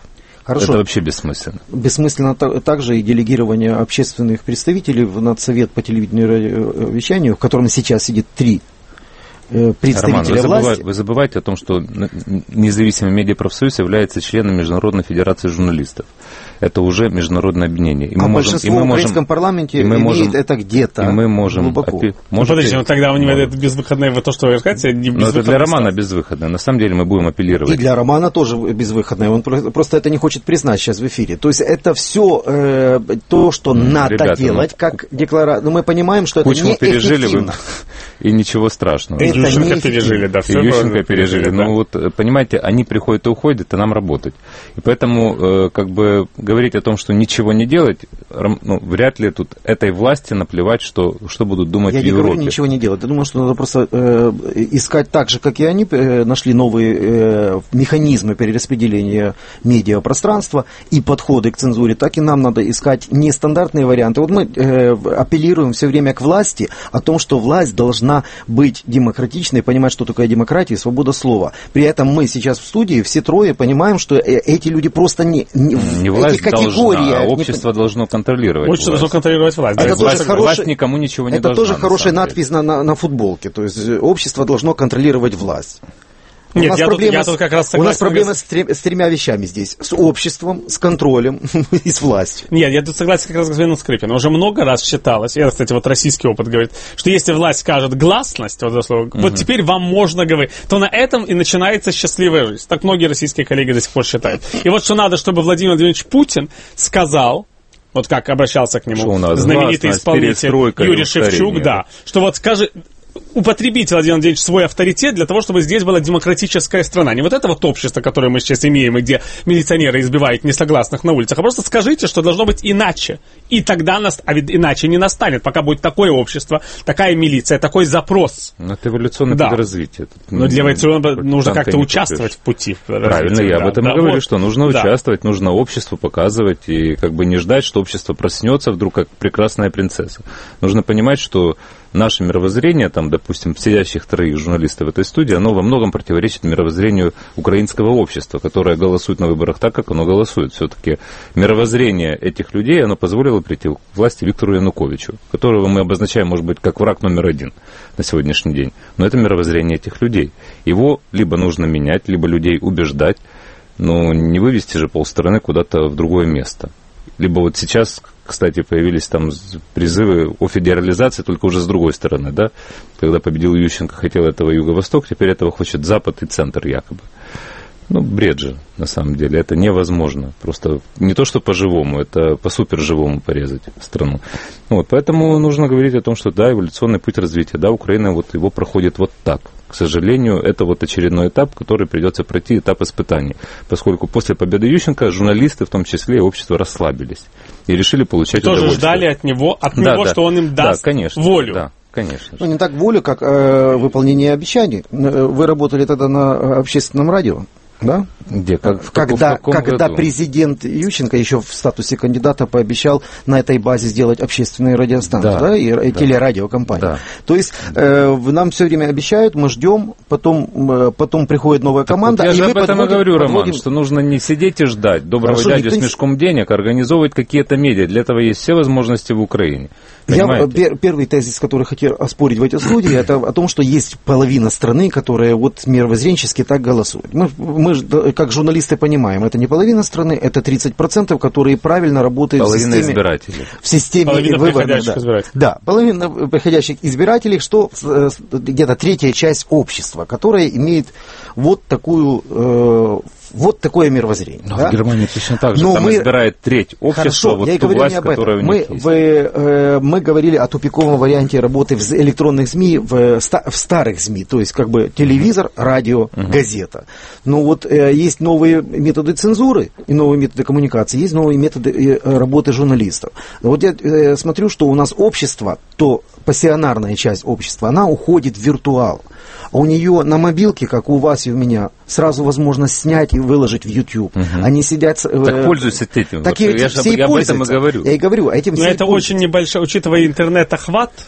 Хорошо. Это вообще бессмысленно. Бессмысленно также и делегирование общественных представителей в Надсовет по телевидению и радиовещанию, в котором сейчас сидит три представителя Роман, вы, власти. забывайте, вы забываете о том, что независимый медиапрофсоюз является членом Международной федерации журналистов. Это уже международное объединение. И а мы можем, большинство и мы в украинском можем, парламенте и мы имеет можем, это где-то и мы можем глубоко. Опи, ну, подождите, ну тогда у него это безвыходное, вот то, что вы скажете, не безвыходное. Но это для Романа безвыходное. На самом деле мы будем апеллировать. И для Романа тоже безвыходное. Он просто это не хочет признать сейчас в эфире. То есть это все э, то, что mm, надо ребята, делать, ну, как декларация. Но мы понимаем, что это не пережили вы, и ничего страшного. Это Ющенко пережили, да. И Ющенко пережили. Ну вот, понимаете, они приходят и уходят, и нам работать. И поэтому, как бы, говорить о том, что ничего не делать, ну, вряд ли тут этой власти наплевать, что, что будут думать Я в не Европе. говорю ничего не делать. Я думаю, что надо просто э, искать так же, как и они, э, нашли новые э, механизмы перераспределения медиапространства и подходы к цензуре, так и нам надо искать нестандартные варианты. Вот мы э, апеллируем все время к власти о том, что власть должна быть демократичной, понимать, что такое демократия и свобода слова. При этом мы сейчас в студии все трое понимаем, что эти люди просто не, не, не в власть этих категориях. Должна, а общество не... должно контролировать Общество власть. должно контролировать власть. Это власть, тоже хороший, власть никому ничего не это должна. Это тоже хорошая на надпись на, на, на футболке. То есть общество должно контролировать власть. У Нет, нас я, проблема, тут, я тут как раз согласен. У нас проблема с, трем, с тремя вещами здесь. С обществом, с контролем и с властью. Нет, я тут согласен как раз с господином Скрипиным. Уже много раз считалось, и это, кстати, вот российский опыт говорит, что если власть скажет гласность, вот это слово, угу. вот теперь вам можно говорить, то на этом и начинается счастливая жизнь. Так многие российские коллеги до сих пор считают. И вот что надо, чтобы Владимир Владимирович Путин сказал, вот как обращался к нему знаменитый исполнитель Юрий Шевчук, да, что вот скажи... употребить, Владимир Владимирович, свой авторитет для того, чтобы здесь была демократическая страна. Не вот это вот общество, которое мы сейчас имеем, и где милиционеры избивают несогласных на улицах, а просто скажите, что должно быть иначе. И тогда нас, а ведь иначе не настанет, пока будет такое общество, такая милиция, такой запрос. Но это эволюционное да. подразвитие. Но для эволюционного нужно как-то участвовать в пути. В Правильно, я да, об этом да, и говорю, вот, что нужно да. участвовать, нужно обществу показывать, и как бы не ждать, что общество проснется вдруг как прекрасная принцесса. Нужно понимать, что наше мировоззрение, там, допустим, сидящих троих журналистов в этой студии, оно во многом противоречит мировоззрению украинского общества, которое голосует на выборах так, как оно голосует. Все-таки мировоззрение этих людей, оно позволило прийти к власти Виктору Януковичу, которого мы обозначаем, может быть, как враг номер один на сегодняшний день. Но это мировоззрение этих людей. Его либо нужно менять, либо людей убеждать, но не вывести же полстраны куда-то в другое место. Либо вот сейчас, кстати, появились там призывы о федерализации, только уже с другой стороны, да? Когда победил Ющенко, хотел этого Юго-Восток, теперь этого хочет Запад и Центр якобы. Ну, бред же, на самом деле, это невозможно. Просто не то, что по-живому, это по-супер-живому порезать страну. Вот, поэтому нужно говорить о том, что да, эволюционный путь развития, да, Украина вот его проходит вот так. К сожалению, это вот очередной этап, который придется пройти, этап испытаний. Поскольку после победы Ющенко журналисты, в том числе и общество, расслабились. И решили получать тоже удовольствие. Ждали от него, от да, него да, что он им даст да, конечно, волю. Да. Конечно. Ну, не так волю, как э, выполнение обещаний. Вы работали тогда на общественном радио, да? Где? Как, в когда каком, в когда году? Президент Ющенко еще в статусе кандидата пообещал на этой базе сделать общественные радиостанции, да, да, и да. телерадиокомпании. Да. То есть э, нам все время обещают, мы ждем, потом, э, потом приходит новая команда. Вот я и же мы об этом подводим, и говорю, подводим... Роман, что нужно не сидеть и ждать доброго Хорошо, дядю с мешком не... денег, организовывать какие-то медиа. Для этого есть все возможности в Украине. Я, пер, первый тезис, который хотел оспорить в этой студии, это о том, что есть половина страны, которая вот мировоззренчески так голосует. Мы, мы как журналисты понимаем, это не половина страны, это тридцать процентов, которые правильно работают половина в системе, избирателей. В системе половина выборной, приходящих да. избирателей. Да, половина приходящих избирателей, что где-то третья часть общества, которая имеет вот такую... Э, Вот такое мировоззрение. Но да? в Германии точно так же. Но там мы... избирает треть общества, Хорошо, вот я ту говорю власть, не об этом. которая у них мы, есть. вы, э, мы говорили о тупиковом варианте работы в электронных СМИ, в, в старых СМИ, то есть как бы телевизор, радио, uh-huh. газета. Но вот э, есть новые методы цензуры и новые методы коммуникации, есть новые методы э, работы журналистов. Вот я э, смотрю, что у нас общество, то пассионарная часть общества, она уходит в виртуал. А у нее на мобилке, как у вас и у меня, сразу возможность снять и выложить в YouTube. Угу. Они сидят... Так э, пользуются этим. Так вот, и я все же, и я об этом и говорю. Я и говорю, этим Но это очень небольшое, учитывая интернет-охват,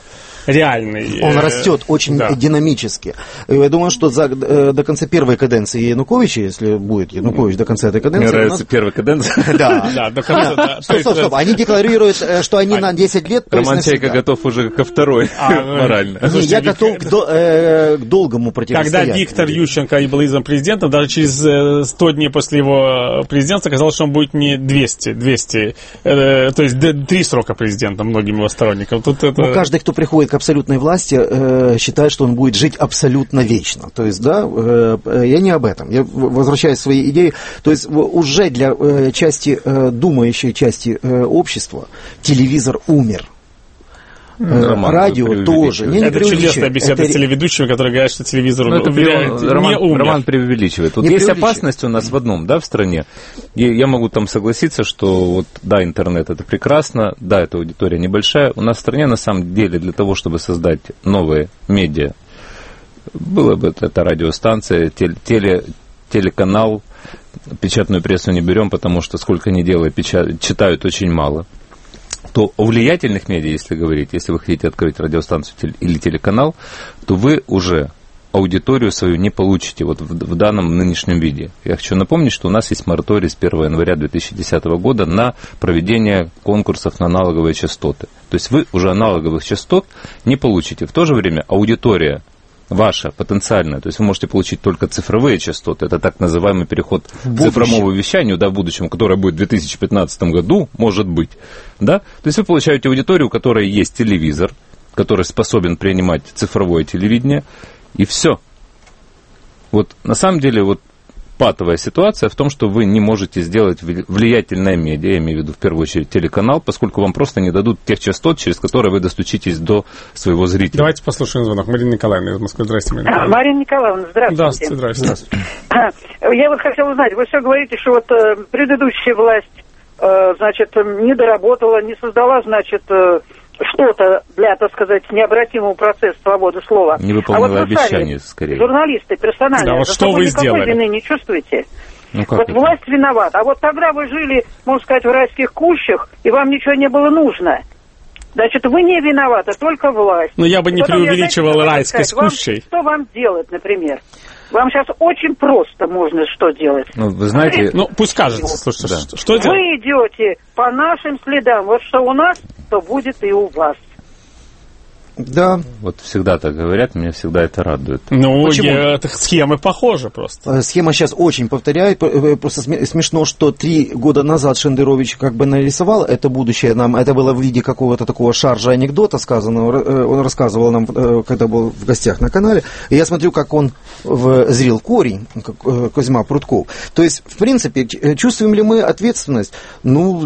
реальный. Он растет очень да. динамически. Я думаю, что за, до конца первой каденции Януковича, если будет Янукович до конца этой каденции... Мне нравится нас... первая каденция. Да. Да, до конца, да. Стоп, стоп, стоп. Они декларируют, что они на десять лет... Роман Чайка готов уже ко второй, морально. Я готов к долгому противостоянию. Когда Виктор Ющенко был избран президентом, даже через сто дней после его президентства казалось, что он будет не двести, двести, то есть три срока президента многим его сторонникам. Тут это... Ну, каждый, кто приходит к абсолютной власти, э, считает, что он будет жить абсолютно вечно. То есть, да, э, я не об этом. Я возвращаюсь к своей идее. То есть, уже для э, части, э, думающей части э, общества телевизор умер. Роман, радио тоже. Не, не это чудесная беседа это... с телеведущими, которые говорят, что телевизор ну, уверяет, Роман, не умер. Роман преувеличивает. Вот не есть опасность у нас в одном, да, в стране. И я могу там согласиться, что вот, да, интернет это прекрасно, да, эта аудитория небольшая. У нас в стране на самом деле для того, чтобы создать новые медиа, было бы это, это радиостанция, теле, теле, телеканал, печатную прессу не берем, потому что сколько ни делай, печат, читают очень мало. То о влиятельных медиа, если говорить, если вы хотите открыть радиостанцию или телеканал, то вы уже аудиторию свою не получите вот в, в данном нынешнем виде. Я хочу напомнить, что у нас есть мораторий с первого января две тысячи десятого года на проведение конкурсов на аналоговые частоты. То есть вы уже аналоговых частот не получите. В то же время аудитория ваша, потенциальная, то есть вы можете получить только цифровые частоты, это так называемый переход к цифровому вещанию, да, в будущем, которое будет в две тысячи пятнадцатом году, может быть, да, то есть вы получаете аудиторию, у которой есть телевизор, который способен принимать цифровое телевидение, и все. Вот на самом деле вот патовая ситуация в том, что вы не можете сделать влиятельное медиа, я имею в виду в первую очередь телеканал, поскольку вам просто не дадут тех частот, через которые вы достучитесь до своего зрителя. Давайте послушаем звонок. Марина Николаевна из Москвы. Здравствуйте, Марина Николаевна. Марина Николаевна, здравствуйте. Да, здравствуйте. Я вот хотела узнать, вы все говорите, что вот э, предыдущая власть, э, значит, не доработала, не создала, значит, э, что-то для, так сказать, необратимого процесса свободы слова. Не выполнила а вот обещания, скорее. Журналисты персонально, да, вот за что собой вы никакой сделали? вины не чувствуете? Ну, как вот это? Власть виновата. А вот тогда вы жили, можно сказать, в райских кущах, и вам ничего не было нужно. Значит, вы не виноваты, только власть. Но я бы не потом преувеличивал я, знаете, райской с кущей. Что вам делать, например? Вам сейчас очень просто можно что делать. Ну, вы знаете... Ну, пусть скажет. Слушайте, да. что, что вы делать? Вы идете по нашим следам. Вот что у нас, то будет и у вас. Да. Вот всегда так говорят, меня всегда это радует. Ну, я, это схемы похожи просто. Схема сейчас очень повторяет. Просто смешно, что три года назад Шендерович как бы нарисовал это будущее нам. Это было в виде какого-то такого шаржа анекдота сказанного. Он рассказывал нам, когда был в гостях на канале. И я смотрю, как он зрел корень, как Козьма Прутков. То есть, в принципе, чувствуем ли мы ответственность? Ну,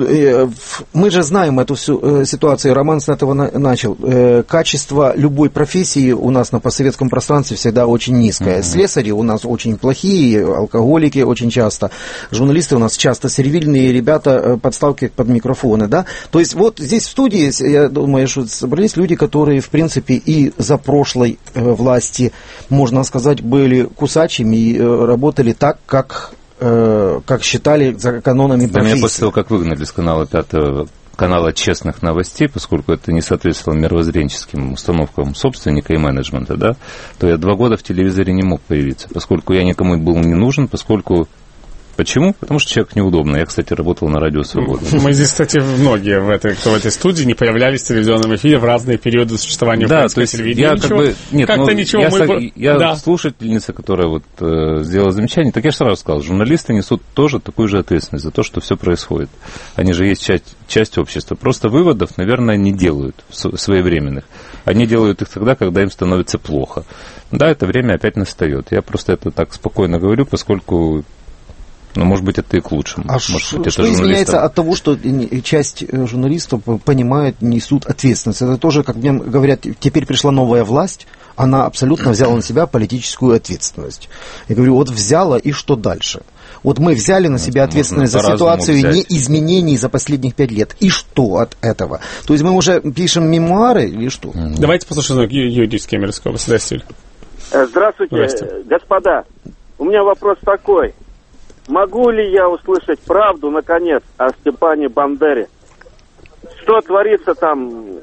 мы же знаем эту всю ситуацию. Роман с этого начал. Качество любой профессии у нас на постсоветском пространстве всегда очень низкое. Mm-hmm. Слесари у нас очень плохие, алкоголики очень часто, журналисты у нас часто сервильные ребята, подставки под микрофоны, да. То есть вот здесь в студии, я думаю, что собрались люди, которые, в принципе, и за прошлой э, власти, можно сказать, были кусачими и э, работали так, как, э, как считали за канонами профессии. Да, меня после того, как выгнали с канала пятого канала честных новостей, поскольку это не соответствовало мировоззренческим установкам собственника и менеджмента, да, то я два года в телевизоре не мог появиться, поскольку я никому был не нужен, поскольку... Почему? Потому что человек неудобно. Я, кстати, работал на Радио Свобода. Мы здесь, кстати, многие в этой, кто в этой студии не появлялись в телевизионном эфире в разные периоды существования да, украинского телевидения. Я, как бы, нет, как-то ну, ничего. Я, Мы... я да. слушательница, которая вот, э, сделала замечание, так я же сразу сказал, журналисты несут тоже такую же ответственность за то, что все происходит. Они же есть часть, часть общества. Просто выводов, наверное, не делают своевременных. Они делают их тогда, когда им становится плохо. Да, это время опять настает. Я просто это так спокойно говорю, поскольку... Ну, может быть, это и к лучшему. А может ш- быть, что это изменяется от того, что часть журналистов понимает, несут ответственность? Это тоже, как мне говорят, теперь пришла новая власть, она абсолютно взяла на себя политическую ответственность. Я говорю, вот взяла, и что дальше? Вот мы взяли на себя ответственность за ситуацию неизменений за последних пять лет. И что от этого? То есть мы уже пишем мемуары или что? Mm-hmm. Давайте послушаем Юрий из Кемеровской области. Здравствуйте. Здравствуйте, Здравствуйте, господа. У меня вопрос такой. Могу ли я услышать правду, наконец, о Степане Бандере? Что творится там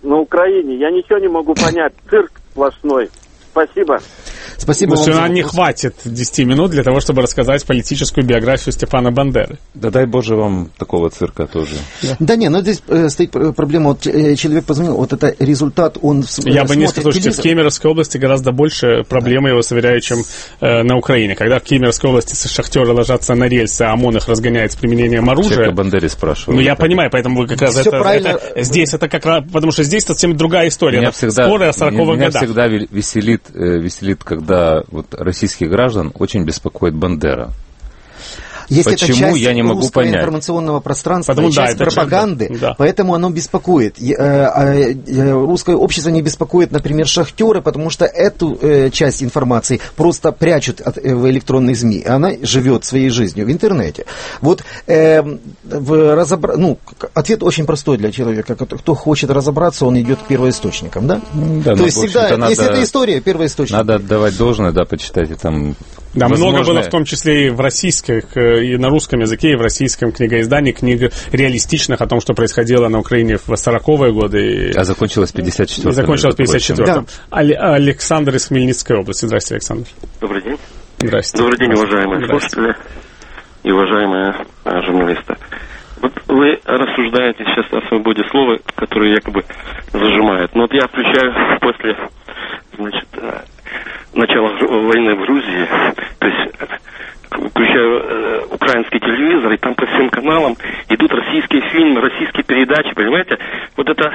на Украине. Я ничего не могу понять. Цирк сплошной. Спасибо. Спасибо вам. Вам не хватит десяти минут для того, чтобы рассказать политическую биографию Степана Бандеры. Да дай Боже вам такого цирка тоже. Да, да не, но здесь э, стоит проблема. Вот э, человек позвонил, вот это результат, он э, Я бы не сказал, что в Кемеровской области гораздо больше проблемы, я вас уверяю, чем э, на Украине. Когда в Кемеровской области шахтеры ложатся на рельсы, а ОМОН их разгоняет с применением оружия. Человек о Бандере спрашивал. Ну, я понимаю, поэтому вы как раз это, это, здесь это как раз, потому что здесь совсем другая история. Меня всегда, споры о сороковых меня годах. всегда веселит, э, веселит, когда вот российских граждан очень беспокоит Бандера. Если Почему, это часть я не могу русского понять. информационного пространства, Потому, часть да, пропаганды, это, да. поэтому оно беспокоит. Русское общество не беспокоит, например, шахтеры, потому что эту э, часть информации просто прячут от, э, в электронных СМИ. Она живет своей жизнью в интернете. Вот э, в разобра... ну, ответ очень простой для человека. Кто хочет разобраться, он идет к первоисточникам, да? Да, То есть всегда, надо, если это история, первоисточник. Надо отдавать должное, да, почитайте там. Да, возможно... много было в том числе и в российских, и на русском языке, и в российском книгоиздании, книг реалистичных о том, что происходило на Украине в сороковые годы. А закончилось в пятьдесят четвёртом. И закончилось в пятьдесят четвёртом. Да. Александр из Хмельницкой области. Здравствуйте, Александр. Добрый день. Здравствуйте. Добрый день, уважаемые слушатели и уважаемые а, журналисты. Вот вы рассуждаете сейчас о свободе слова, которую якобы зажимают. Но вот я включаю после, значит, начала войны в Грузии, то есть включаю э, украинский телевизор, и там по всем каналам идут российские фильмы, российские передачи, понимаете? Вот это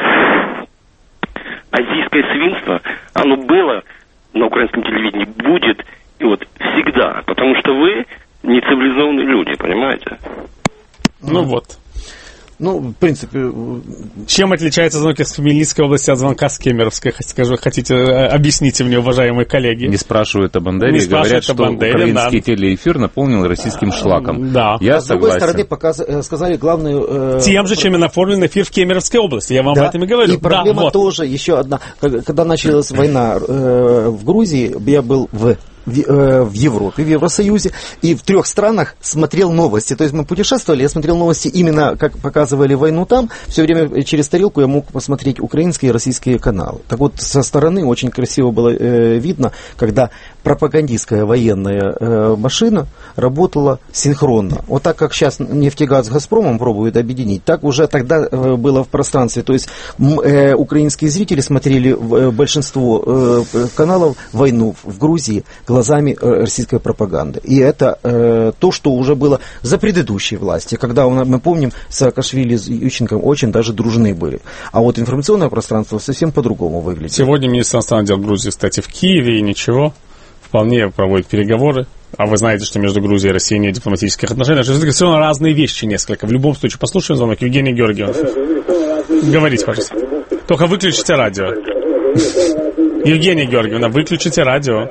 азийское свинство, оно было на украинском телевидении, будет и вот всегда, потому что вы не цивилизованные люди, понимаете? Ну вот. Ну, в принципе... Чем отличается звонок из Хмельницкой области от звонка с Кемеровской? Скажу, хотите, объясните мне, уважаемые коллеги. Не спрашивают о Бандере и говорят, что Бандере, украинский да. телеэфир наполнен российским шлаком. Да. Я а согласен. с другой стороны, показ... сказали главную... Э... Тем же, чем и наполнен эфир в Кемеровской области. Я вам да. об этом и говорю. И проблема да, вот. тоже, еще одна. Когда началась война э, в Грузии, я был в... в Европе, в Евросоюзе, и в трех странах смотрел новости. То есть мы путешествовали, я смотрел новости именно, как показывали войну там, все время через тарелку я мог посмотреть украинские и российские каналы. Так вот, со стороны очень красиво было э, видно, когда пропагандистская военная э, машина работала синхронно. Вот так, как сейчас нефтегаз с Газпромом пробуют объединить, так уже тогда э, было в пространстве. То есть э, украинские зрители смотрели э, большинство э, каналов войну в Грузии глазами э, российской пропаганды. И это э, то, что уже было за предыдущей власти, когда у нас, мы помним, Саакашвили с Ющенком очень даже дружны были. А вот информационное пространство совсем по-другому выглядит. Сегодня министр иностранных дел Грузии, кстати, в Киеве, и ничего, вполне проводит переговоры. А вы знаете, что между Грузией и Россией нет дипломатических отношений. Что это все равно разные вещи несколько. В любом случае, послушаем звонок. Евгений Георгиев. Говорите, пожалуйста. Только выключите радио. Евгения Георгиевна, выключите радио.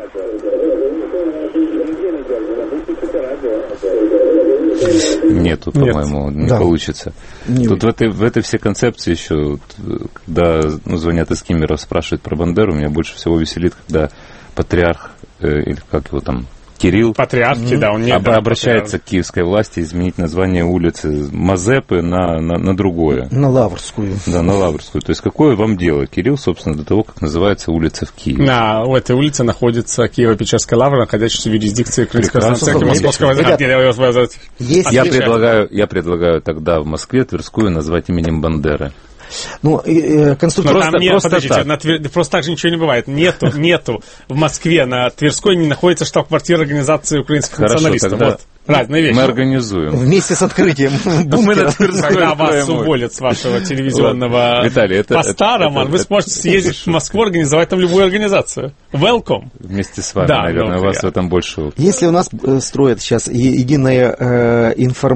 Нет, тут, по-моему, не да. получится. Не тут в этой, в этой всей концепции еще, когда ну, звонят из Кемерово, спрашивают про Бандеру, меня больше всего веселит, когда патриарх, э, или как его там, Кирилл, Патриархи, mm-hmm. да, он не об, обращается патриарх. К киевской власти изменить название улицы Мазепы на, на, на другое. На Лаврскую. Да, на Лаврскую. То есть какое вам дело, Кирилл, собственно, до того, как называется улица в Киеве? На у этой улице находится Киево-Печерская лавра, находящаяся в юрисдикции Украинской Церкви Московского. Я предлагаю, я предлагаю тогда в Москве Тверскую назвать именем Бандеры. Ну, э, конструктор... Просто, нет, просто, подождите, так. На Твер... просто так же ничего не бывает. Нету, нету в Москве на Тверской не находится штаб-квартира организации украинских Хорошо, националистов. Тогда... Вот. Разные вещи. Мы организуем. Вместе с открытием бункера. Когда вас уволят с вашего телевизионного поста, Роман, вы сможете съездить в Москву, организовать там любую организацию. Welcome. Вместе с вами, наверное, у вас в этом больше... Если у нас строят сейчас единое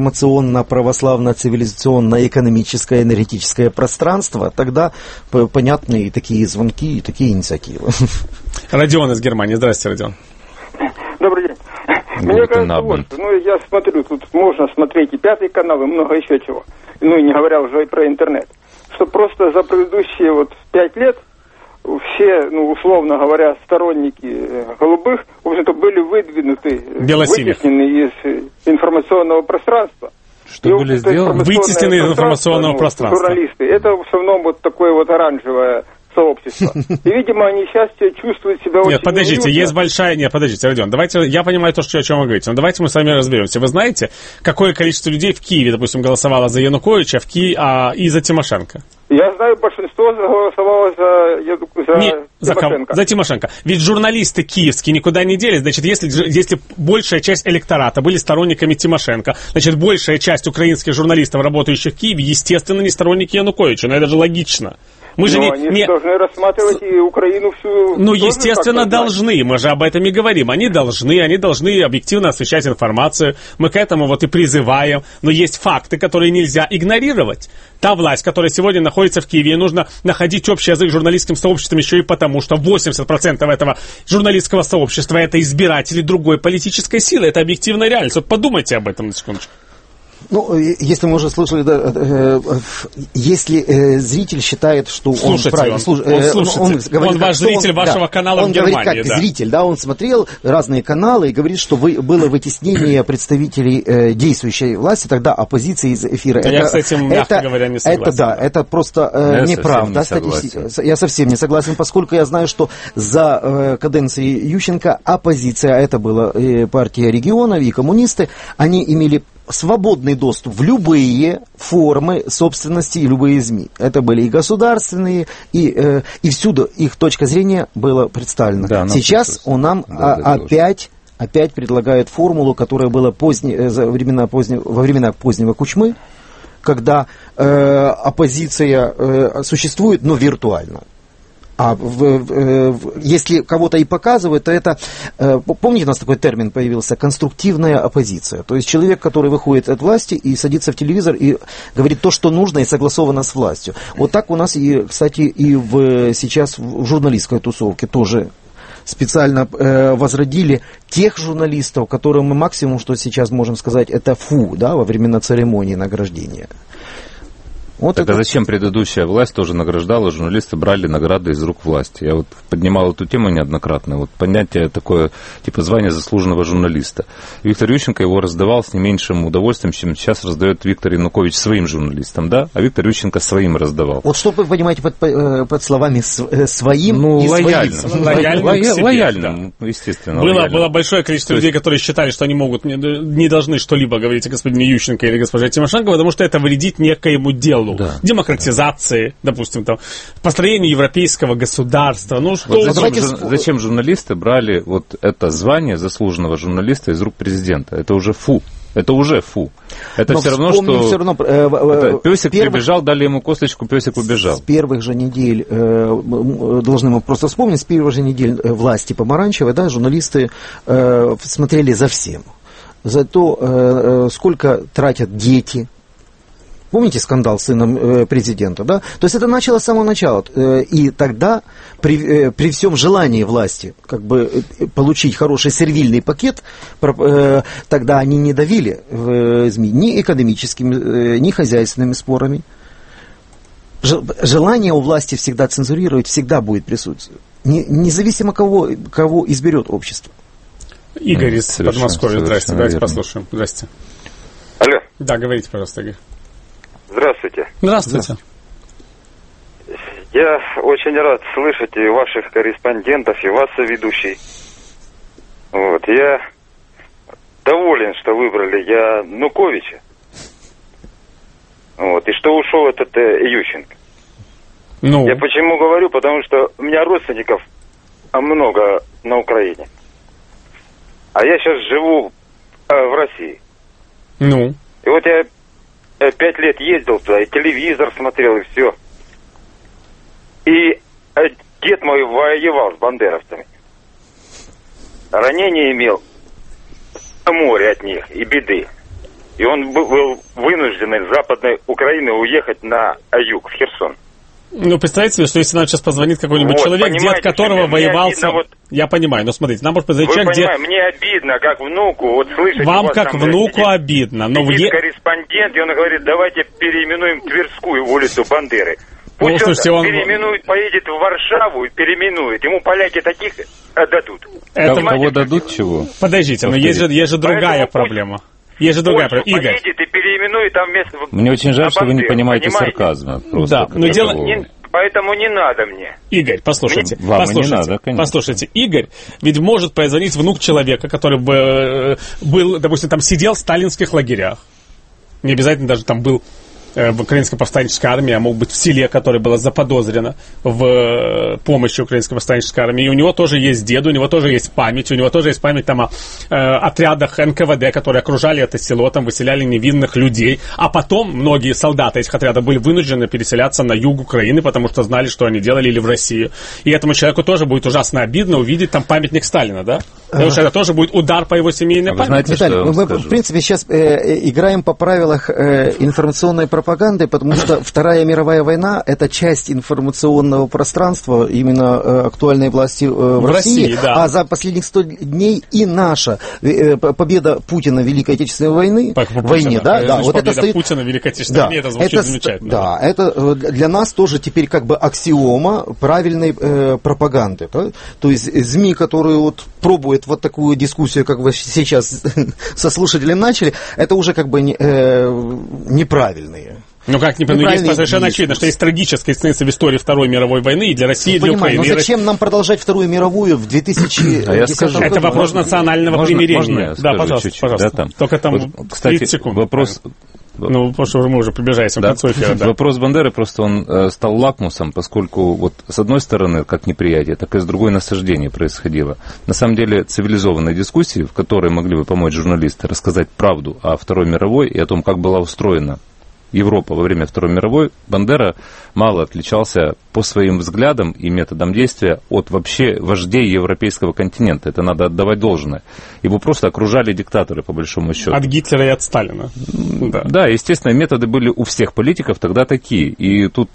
информационно-православно-цивилизационно-экономическое энергетическое пространство, тогда понятны и такие звонки, и такие инициативы. Родион из Германии. Здравствуйте, Родион. Добрый день. Мне кажется, вот, ну, я смотрю, тут можно смотреть и Пятый канал, и много еще чего. Ну, и не говоря уже и про интернет. Что просто за предыдущие вот пять лет все, ну, условно говоря, сторонники голубых, в общем-то, были выдвинуты, вытеснены из информационного пространства. Что и были сделаны? Вытеснены из информационного пространства. Журналисты. Это в основном вот такое вот оранжевое сообщество. И, видимо, они сейчас чувствуют себя очень... Нет, подождите, неуютно. есть большая... Нет, подождите, Родион, давайте... Я понимаю то, что, о чем вы говорите, но давайте мы с вами разберемся. Вы знаете, какое количество людей в Киеве, допустим, голосовало за Януковича в Ки... а, и за Тимошенко? Я знаю, большинство голосовало за, за не, за, Тимошенко. за Тимошенко. Ведь журналисты киевские никуда не делись. Значит, если, если большая часть электората были сторонниками Тимошенко, значит, большая часть украинских журналистов, работающих в Киеве, естественно, не сторонники Януковича. Но это же логично. Мы же Но не, они не... должны рассматривать и Украину всю... Ну, естественно, должны. Мы же об этом и говорим. Они должны, они должны объективно освещать информацию. Мы к этому вот и призываем. Но есть факты, которые нельзя игнорировать. Та власть, которая сегодня находится в Киеве, нужно находить общий язык с журналистским сообществом еще и потому, что восемьдесят процентов этого журналистского сообщества — это избиратели другой политической силы. Это объективная реальность. Вот подумайте об этом на секундочку. Ну, если мы уже слышали, да, э, э, если э, зритель считает, что слушатель, он правильно... Он, слуш, он, э, слушатель, он, он, он ваш зритель он, вашего да, канала он в Германии. Он говорит как да. зритель, да, он смотрел разные каналы и говорит, что вы, было вытеснение представителей э, действующей власти, тогда оппозиции из эфира. Это, я с этим, мягко это, говоря, не согласен. Это, да, это просто э, неправда. Не я совсем не согласен, поскольку я знаю, что за э, каденции Ющенко оппозиция, это была э, партия регионов и коммунисты, они имели свободный доступ в любые формы собственности и любые СМИ. Это были и государственные, и, э, и всюду их точка зрения была представлена. Да, сейчас он нам да, а, опять, опять предлагает формулу, которая была поздне, за времена поздне, во времена позднего Кучмы, когда э, оппозиция э, существует, но виртуально. А в, в, в, если кого-то и показывают, то это, э, помните, у нас такой термин появился, конструктивная оппозиция. То есть человек, который выходит от власти и садится в телевизор и говорит то, что нужно и согласовано с властью. Вот так у нас, и, кстати, и в, сейчас в журналистской тусовке тоже специально э, возродили тех журналистов, которым мы максимум, что сейчас можем сказать, это фу, да, во времена церемонии награждения. Вот так это... а зачем предыдущая власть тоже награждала, журналисты брали награды из рук власти? Я вот поднимал эту тему неоднократно. Вот понятие такое, типа звание заслуженного журналиста. Виктор Ющенко его раздавал с не меньшим удовольствием, чем сейчас раздает Виктор Янукович своим журналистам, да? А Виктор Ющенко своим раздавал. Вот что вы понимаете под, под словами «своим» ну, и лояльно. «своим»? Лояльно, лояльно, лояльно да. естественно. Было, лояльно. было большое количество людей, которые считали, что они могут, не, не должны что-либо говорить о господине Ющенко или госпоже Тимошенко, потому что это вредит некоему делу. Да. Демократизации, допустим, там, построению европейского государства. Ну, что вот зачем, жур... зачем журналисты брали вот это звание заслуженного журналиста из рук президента? Это уже фу. Это уже фу. Это Но все равно, что все равно, э, это, песик первых, прибежал, дали ему косточку, песик убежал. С первых же недель, э, должны мы просто вспомнить, с первых же недель власти помаранчевой, да, журналисты э, смотрели за всем. За то, э, сколько тратят дети. Помните скандал с сыном э, президента, да? То есть это началось с самого начала. Э, и тогда, при, э, при всем желании власти как бы, э, получить хороший сервильный пакет, э, тогда они не давили в э, СМИ ни экономическими, э, ни хозяйственными спорами. Желание у власти всегда цензурировать всегда будет присутствовать. Не, независимо кого, кого изберет общество. Игорь из Подмосковья. Здрасте, давайте послушаем. Здрасте. Алло. Да, говорите, пожалуйста, Игорь. Здравствуйте. Здравствуйте. Я очень рад слышать и ваших корреспондентов, и вас, ведущий. Вот, я доволен, что выбрали Януковича. Вот, и что ушел этот э, Ющенко. Ну. Я почему говорю, потому что у меня родственников много на Украине. А я сейчас живу э, в России. Ну. И вот я пять лет ездил туда, и телевизор смотрел, и все. И дед мой воевал с бандеровцами. Ранение имел на море от них, и беды. И он был вынужден из Западной Украины уехать на юг, в Херсон. Ну, представьте себе, что если нам сейчас позвонит какой-нибудь вот, человек, дед которого воевал... Обидно, вот, я понимаю, но смотрите, нам может позвонить вы человек, понимаете, где... мне обидно, как внуку, вот слышать... Вам как внуку сидит, обидно, но... Сидит в... корреспондент, и он говорит, давайте переименуем Тверскую улицу Бандеры. Пусть ну, слушайте, он переименует, поедет в Варшаву и переименует. Ему поляки таких отдадут. Это... Кого дадут чего? Подождите, но есть же, есть же другая проблема. Есть же другая проблема. Игорь. Поедет и переименует там место. Мне очень жаль, что вы не понимаете, понимаете? сарказма. Да, но дело... Не, поэтому не надо мне. Игорь, послушайте, Вам послушайте, не надо, конечно. послушайте, Игорь, ведь может позвонить внук человека, который бы был, допустим, там сидел в сталинских лагерях. Не обязательно даже там был в Украинской повстанческой армии, а мог быть в селе, которое было заподозрено в помощи Украинской повстанческой армии. И у него тоже есть дед, у него тоже есть память, у него тоже есть память там о э, отрядах эн ка вэ дэ, которые окружали это село, там выселяли невинных людей. А потом многие солдаты этих отрядов были вынуждены переселяться на юг Украины, потому что знали, что они делали, или в Россию. И этому человеку тоже будет ужасно обидно увидеть там памятник Сталина, да? Потому что это тоже будет удар по его семейной а памяти. Знаете, Виталий, мы, в принципе, сейчас э, играем по правилах э, информационной пропаганды, потому что Вторая мировая война – это часть информационного пространства именно э, актуальной власти э, в, в России, России да. А за последних сто дней и наша э, победа Путина в Великой Отечественной войны, по, по войне, да, да, вот это стоит... Путина в Великой Отечественной да, войне, это звучит это, замечательно. Да, это для нас тоже теперь как бы аксиома правильной э, пропаганды. Да? То есть СМИ, которые вот пробуют вот такую дискуссию, как вы сейчас со слушателем начали, это уже как бы не, э, неправильные. Ну как не ну, есть совершенно очевидно, что есть трагическая страница в истории Второй мировой войны и для России, и для Украины. Но зачем России... нам продолжать Вторую мировую в две тысячи десятом году? Это вопрос национального можно, примирения. Можно я да, пожалуйста, чуть-чуть, пожалуйста. Да, там. Только там вот, кстати, тридцать секунд. Вопрос... Ну, потому что мы уже приближаемся да. к концу эфира. Да. Вопрос Бандеры просто он э, стал лакмусом, поскольку вот с одной стороны как неприятие, так и с другой насаждение происходило. На самом деле цивилизованные дискуссии, в которой могли бы помочь журналисты рассказать правду о Второй мировой и о том, как была устроена Европа во время Второй мировой, Бандера мало отличался по своим взглядам и методам действия от вообще вождей европейского континента. Это надо отдавать должное. Его просто окружали диктаторы, по большому счету. От Гитлера и от Сталина. Да, да, естественно, методы были у всех политиков тогда такие. И тут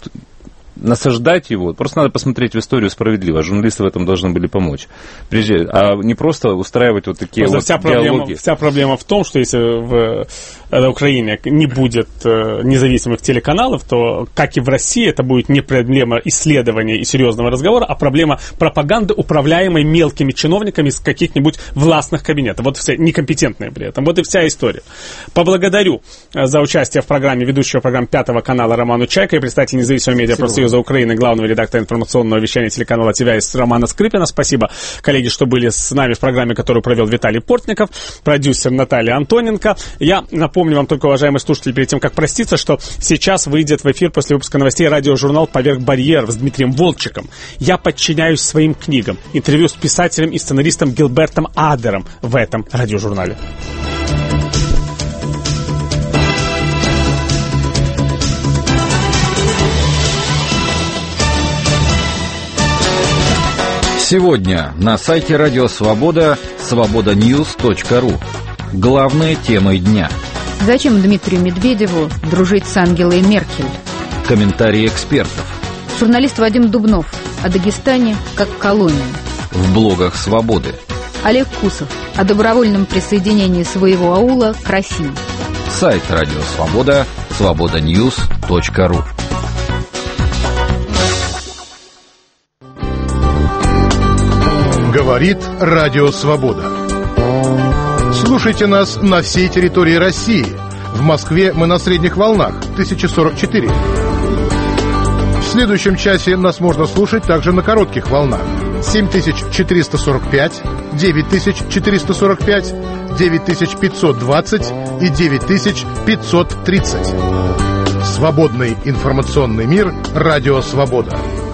насаждать его, просто надо посмотреть в историю справедливо. Журналисты в этом должны были помочь. Прежде, а не просто устраивать вот такие вот вся диалоги. Проблема, вся проблема в том, что если в, в Украине не будет независимых телеканалов, то, как и в России, это будет не проблема исследования и серьезного разговора, а проблема пропаганды, управляемой мелкими чиновниками из каких-нибудь властных кабинетов. Вот все некомпетентные при этом. Вот и вся история. Поблагодарю за участие в программе ведущего программы Пятого канала Роману Чайко и представителя независимого медиапрофсоюза Украины, главного редактора информационного вещания телеканала ТВ Романа Скрипина. Спасибо, коллеги, что были с нами в программе, которую провел Виталий Портников, продюсер Наталья Антоненко. Я напомню вам только, уважаемые слушатели, перед тем, как проститься, что сейчас выйдет в эфир после выпуска новостей радиожурнал «Поверх барьеров» с Дмитрием Волчиком. Я подчиняюсь своим книгам. Интервью с писателем и сценаристом Гилбертом Адером в этом радиожурнале. Сегодня на сайте Радио Свобода свобода ньюс точка ру. Главные темы дня. Зачем Дмитрию Медведеву дружить с Ангелой Меркель? Комментарии экспертов. Журналист Вадим Дубнов о Дагестане как колонии. В блогах Свободы. Олег Кусов о добровольном присоединении своего аула к России. Сайт Радио Свобода свобода ньюс точка ру. Говорит Радио Свобода. Слушайте нас на всей территории России. В Москве мы на средних волнах тысяча сорок четыре. В следующем часе нас можно слушать также на коротких волнах семь тысяч четыреста сорок пять, девять тысяч четыреста сорок пять, девять тысяч пятьсот двадцать и девять тысяч пятьсот тридцать. Свободный информационный мир. Радио Свобода.